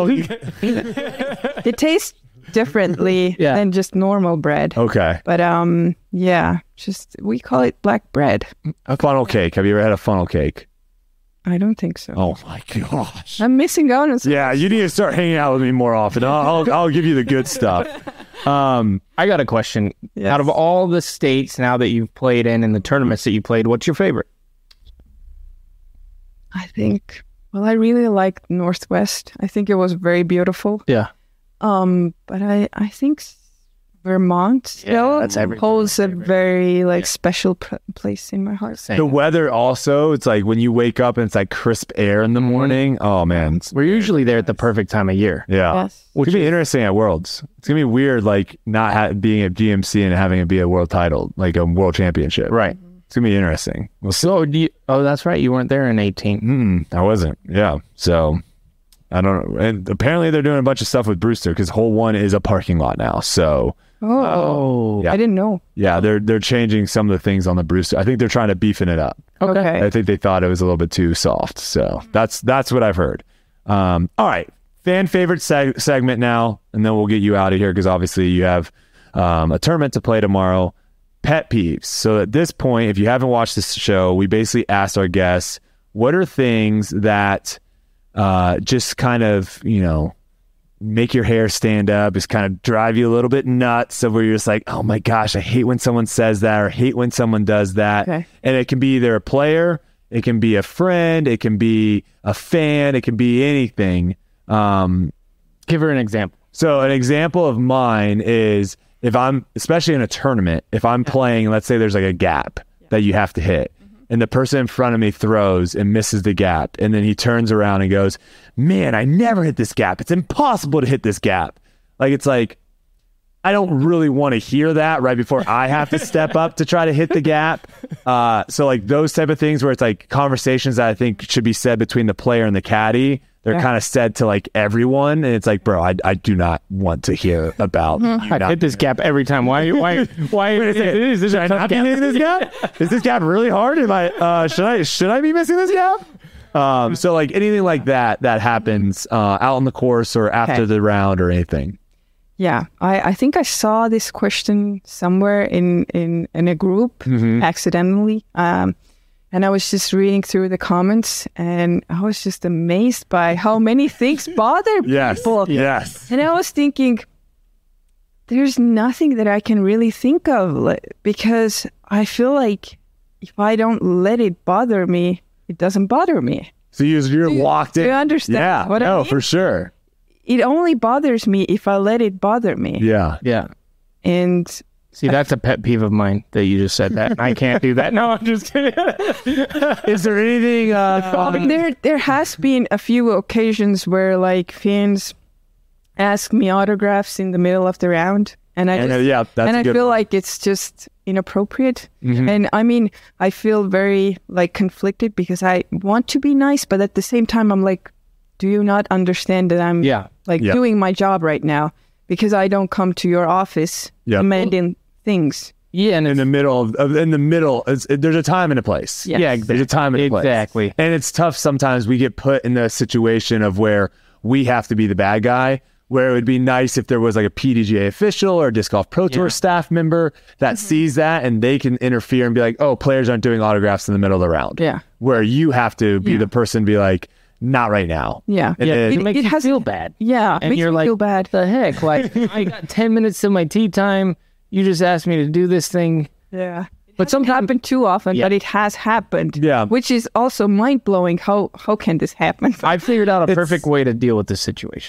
C: It tastes differently
D: Yeah.
C: than just normal bread.
B: Okay.
C: But um, yeah, just we call it black bread.
B: A funnel cake. Have you ever had a funnel cake?
C: I don't think so.
B: Oh my gosh.
C: I'm missing out on. Some-
B: Yeah, you need to start hanging out with me more often. I'll I'll, I'll give you the good stuff. Um,
D: I got a question.
C: Yes.
D: Out of all the states now that you've played in and the tournaments that you played, what's your favorite?
C: I think. Well, I really liked Northwest. I think it was very beautiful.
D: Yeah.
C: Um, but I I think Vermont still
D: that's every
C: holds a
D: favorite.
C: very like special p- place in my heart.
D: Same.
B: the weather also, it's like when you wake up and it's like crisp air in the morning. Oh man. It's-
D: We're usually there at the perfect time of year.
B: yeah.
C: Yes.
B: Which would be interesting at Worlds. It's gonna be weird, like not ha- being at G M C and having it be a world title, like a world championship.
D: Right.
B: It's gonna be interesting. We'll see.
D: So, do you, oh, that's right. You weren't there in eighteen.
B: Mm, I wasn't. Yeah. So I don't know. And apparently they're doing a bunch of stuff with Brewster because hole one is a parking lot now. So
C: Oh,
D: Oh.
B: Yeah.
C: I didn't know.
B: yeah, they're they're changing some of the things on the Brewster. I think they're trying to beefing it up.
C: Okay.
B: I think they thought it was a little bit too soft. So that's that's what I've heard. Um, all right, fan favorite seg- segment now, and then we'll get you out of here because obviously you have um, a tournament to play tomorrow. Pet peeves. So at this point, if you haven't watched this show, we basically asked our guests, what are things that uh, just kind of, you know, make your hair stand up, just kind of drive you a little bit nuts, so where you're just like, oh my gosh, I hate when someone says that or hate when someone does that.
C: Okay.
B: And it can be either a player, it can be a friend, it can be a fan, it can be anything. Um,
D: Give her an example.
B: so an example of mine is if I'm, especially in a tournament, if I'm playing, let's say there's like a gap that you have to hit, and the person in front of me throws and misses the gap, and then he turns around and goes, man, I never hit this gap. It's impossible to hit this gap. Like, it's like, I don't really want to hear that right before I have to step up to try to hit the gap. Uh, so like those type of things where it's like conversations that I think should be said between the player and the caddy, they're
C: Yeah.
B: kind of said to like everyone. And it's like, bro, I, I do not want to hear about you
D: I
B: not-
D: hit this gap every time. Why? Why? Why?
B: Wait a second.
D: is this
B: Should
D: a
B: I
D: tough
B: not be
D: gap?
B: hitting this gap? Is this gap really hard? Am I, uh, should I, should I be missing this gap? Um, so like anything like that, that happens, uh, out on the course or after
C: Okay.
B: the round or anything.
C: Yeah, I, I think I saw this question somewhere in, in, in a group
B: Mm-hmm.
C: accidentally. Um, and I was just reading through the comments and I was just amazed by how many things bother
B: Yes.
C: people.
B: Yes.
C: And I was thinking, there's nothing that I can really think of like, because I feel like if I don't let it bother me, it doesn't bother me.
B: So you, you're
C: you-
B: locked
C: do
B: in.
C: you understand
B: Yeah.
C: what I
B: no,
C: mean?
B: for sure.
C: It only bothers me if I let it bother me.
B: Yeah.
D: Yeah.
C: And
D: See, that's a pet peeve of mine that you just said that. And I can't do that. No, I'm just kidding.
B: Is there anything? Uh,
C: there there has been a few occasions where like fans ask me autographs in the middle of the round, and I
B: and, uh,
C: just,
B: yeah, that's
C: and
B: a
C: I
B: good
C: feel
B: one.
C: like it's just inappropriate.
B: Mhm.
C: And I mean, I feel very like conflicted because I want to be nice, but at the same time, I'm like, do you not understand that I'm
D: Yeah.
C: like
B: Yeah.
C: doing my job right now because I don't come to your office
B: Yeah.
C: demanding things.
D: Yeah. And
B: in the middle of, of in the middle, it's, it, there's a time and a place.
C: Yes.
D: yeah,
B: There's a time and a place.
D: Exactly.
B: And it's tough sometimes. We get put in the situation of where we have to be the bad guy, where it would be nice if there was like a P D G A official or a Disc Golf Pro Tour
D: Yeah.
B: staff member that sees that and they can interfere and be like, oh, players aren't doing autographs in the middle of the round.
C: Yeah.
B: Where you have to be
C: Yeah.
B: the person be like, not right now.
C: Yeah.
B: And
D: Yeah,
B: then-
D: it, makes
C: it
D: you
C: has-
D: feel bad.
C: Yeah.
D: And
C: makes
D: you're
C: me
D: like,
C: feel bad.
D: the heck? Like, I got ten minutes to my tea time. You just asked me to do this thing.
C: Yeah.
D: But
C: It
D: sometimes,
C: happened too often,
D: Yeah.
C: but it has happened.
B: Yeah.
C: Which is also mind blowing. How how can this happen?
D: I figured out a
B: It's-
D: perfect way to deal with this situation.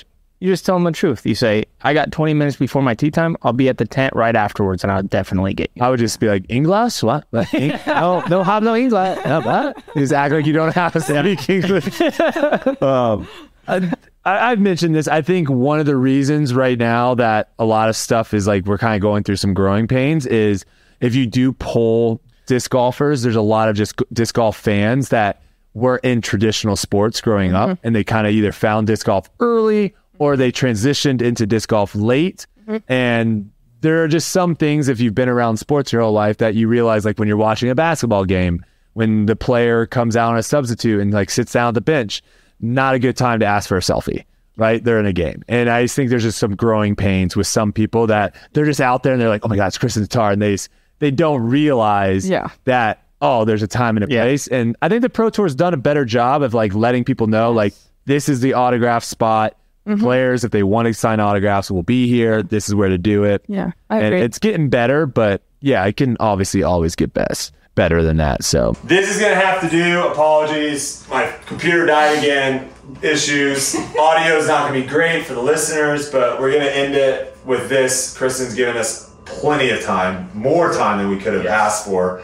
D: you just tell them the truth. You say, I got twenty minutes before my tea time. I'll be at the tent right afterwards, and I'll definitely get you.
B: I would just be like, English? What? Like, no, no have no English. No, what? Just act like you don't have to speak English. um, I, I've mentioned this. I think one of the reasons right now that a lot of stuff is like we're kind of going through some growing pains is if you do poll disc golfers, there's a lot of just disc golf fans that were in traditional sports growing mm-hmm. up, and they kind of either found disc golf early or they transitioned into disc golf late. Mm-hmm. And there are just some things, if you've been around sports your whole life, that you realize, like when you're watching a basketball game, when the player comes out on a substitute and like sits down at the bench, not a good time to ask for a selfie, right? They're in a game. And I just think there's just some growing pains with some people that they're just out there and they're like, oh my God, it's Kristin Tattar. And they, they don't realize yeah. that, oh, there's a time and a yeah. place. And I think the Pro Tour's done a better job of like letting people know, yes. like, this is the autograph spot. Mm-hmm. Players, if they want to sign autographs, will be here. This is where to do it.
C: Yeah, I
B: and
C: agree.
B: It's getting better, but yeah, it can obviously always get best, better than that. So
E: this is going to have to do. Apologies. My computer died again. Issues. Audio is not going to be great for the listeners, but we're going to end it with this. Kristin's given us plenty of time, more time than we could have yes. asked for.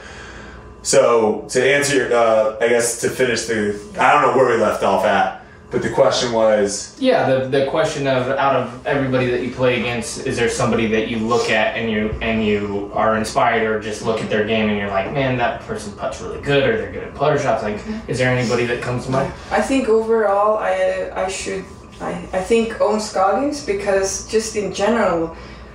E: So to answer your, uh, I guess to finish the, I don't know where we left off at, but the question was.
D: Yeah, the the question of out of everybody that you play against, is there somebody that you look at and you and you are inspired, or just look at their game and you're like, man, that person putts really good, or they're good at putter shots? Like, is there anybody that comes to mind?
C: I think overall, I I should I I think Ohn Scoggins, because just in general.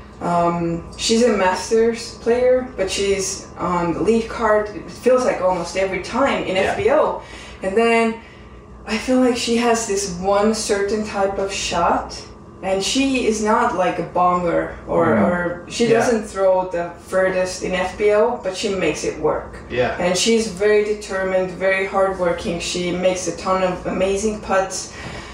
C: Um, she's a Masters player, but she's on the lead card, it feels like almost every time in yeah. F B O. And then I feel like she has this one certain type of shot, and she is not like a bomber, or, mm. or she yeah. doesn't throw the furthest in F B O, but she makes it work.
D: Yeah.
C: And she's very determined, very hardworking. She makes a ton of amazing putts,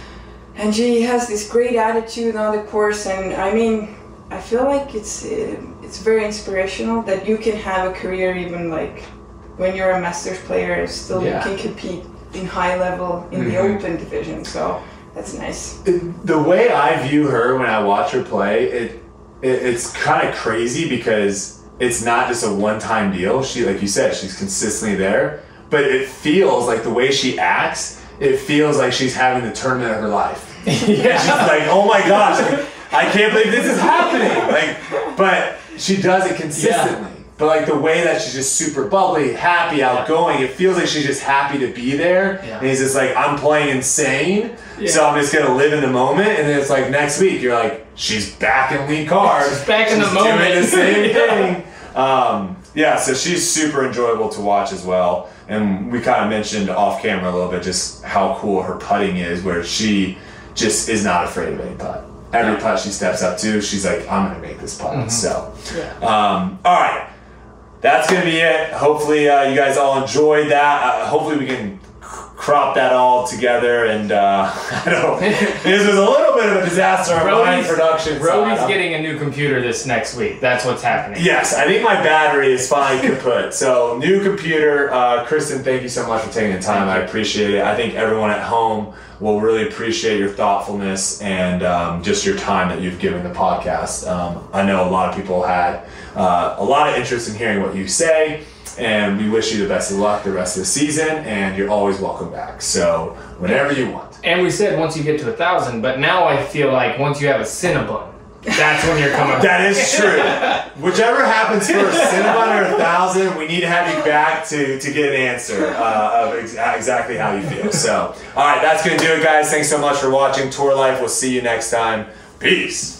C: and she has this great attitude on the course. And I mean, I feel like it's uh, it's very inspirational that you can have a career even like when you're a Masters player and still yeah. you can compete in high level in mm-hmm. the Open division. So that's nice.
E: The way I view her when I watch her play, it, it it's kind of crazy because it's not just a one-time deal. She, like you said, she's consistently there, but it feels like the way she acts, it feels like she's having the tournament of her life. yeah. She's like, oh my gosh. Like, I can't believe this is happening. Like, but she does it consistently. Yeah. But like the way that she's just super bubbly, happy, outgoing, it feels like she's just happy to be there. Yeah. And he's just like, I'm playing insane, yeah. so I'm just gonna live in the moment. And then it's like next week, you're like, she's back in lead card.
D: She's back in
E: she's
D: the moment,
E: doing the same thing. Um, yeah, so she's super enjoyable to watch as well. And we kind of mentioned off camera a little bit just how cool her putting is, where she just is not afraid of any putt. Every putt she steps up to, she's like, I'm going to make this putt. Mm-hmm. So, yeah. um, all right. That's going to be it. Hopefully uh, you guys all enjoyed that. Uh, hopefully we can crop that all together. And uh, I don't this was a little bit of a disaster on my production side.
D: Roby's getting a new computer this next week. That's what's happening.
E: Yes, I think my battery is finally kaput. So, new computer. Uh, Kristin, thank you so much for taking the time. I appreciate it. I think everyone at home will really appreciate your thoughtfulness and um, just your time that you've given the podcast. Um, I know a lot of people had uh, a lot of interest in hearing what you say, and we wish you the best of luck the rest of the season, and you're always welcome back. So whenever you want.
D: And we said once you get to a thousand, but now I feel like once you have a Cinnabon, that's when you're coming.
E: That is true. Whichever happens first, Cinnabon or a thousand, we need to have you back to, to get an answer uh, of ex- exactly how you feel. So, all right, that's going to do it, guys. Thanks so much for watching Tour Life. We'll see you next time. Peace.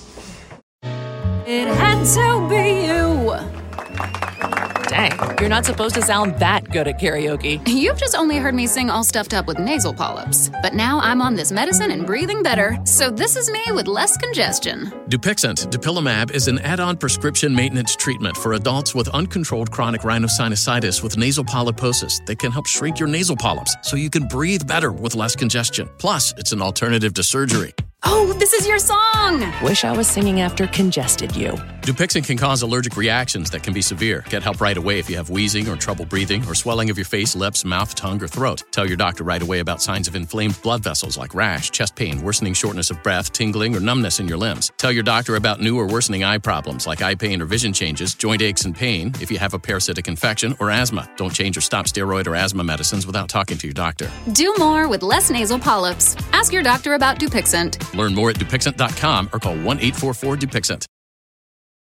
F: It had to be you. Dang, you're not supposed to sound that good at karaoke.
G: You've just only heard me sing all stuffed up with nasal polyps. But now I'm on this medicine and breathing better, so this is me with less congestion.
H: Dupixent, dupilumab, is an add-on prescription maintenance treatment for adults with uncontrolled chronic rhinosinusitis with nasal polyposis that can help shrink your nasal polyps so you can breathe better with less congestion. Plus, it's an alternative to surgery.
G: Oh, this is your song!
F: Wish I was singing after Congested You.
H: Dupixent can cause allergic reactions that can be severe. Get help right away if you have wheezing or trouble breathing or swelling of your face, lips, mouth, tongue, or throat. Tell your doctor right away about signs of inflamed blood vessels like rash, chest pain, worsening shortness of breath, tingling, or numbness in your limbs. Tell your doctor about new or worsening eye problems like eye pain or vision changes, joint aches and pain if you have a parasitic infection or asthma. Don't change or stop steroid or asthma medicines without talking to your doctor.
G: Do more with less nasal polyps. Ask your doctor about Dupixent.
H: Learn more at Dupixent dot com or call one eight four four Dupixent.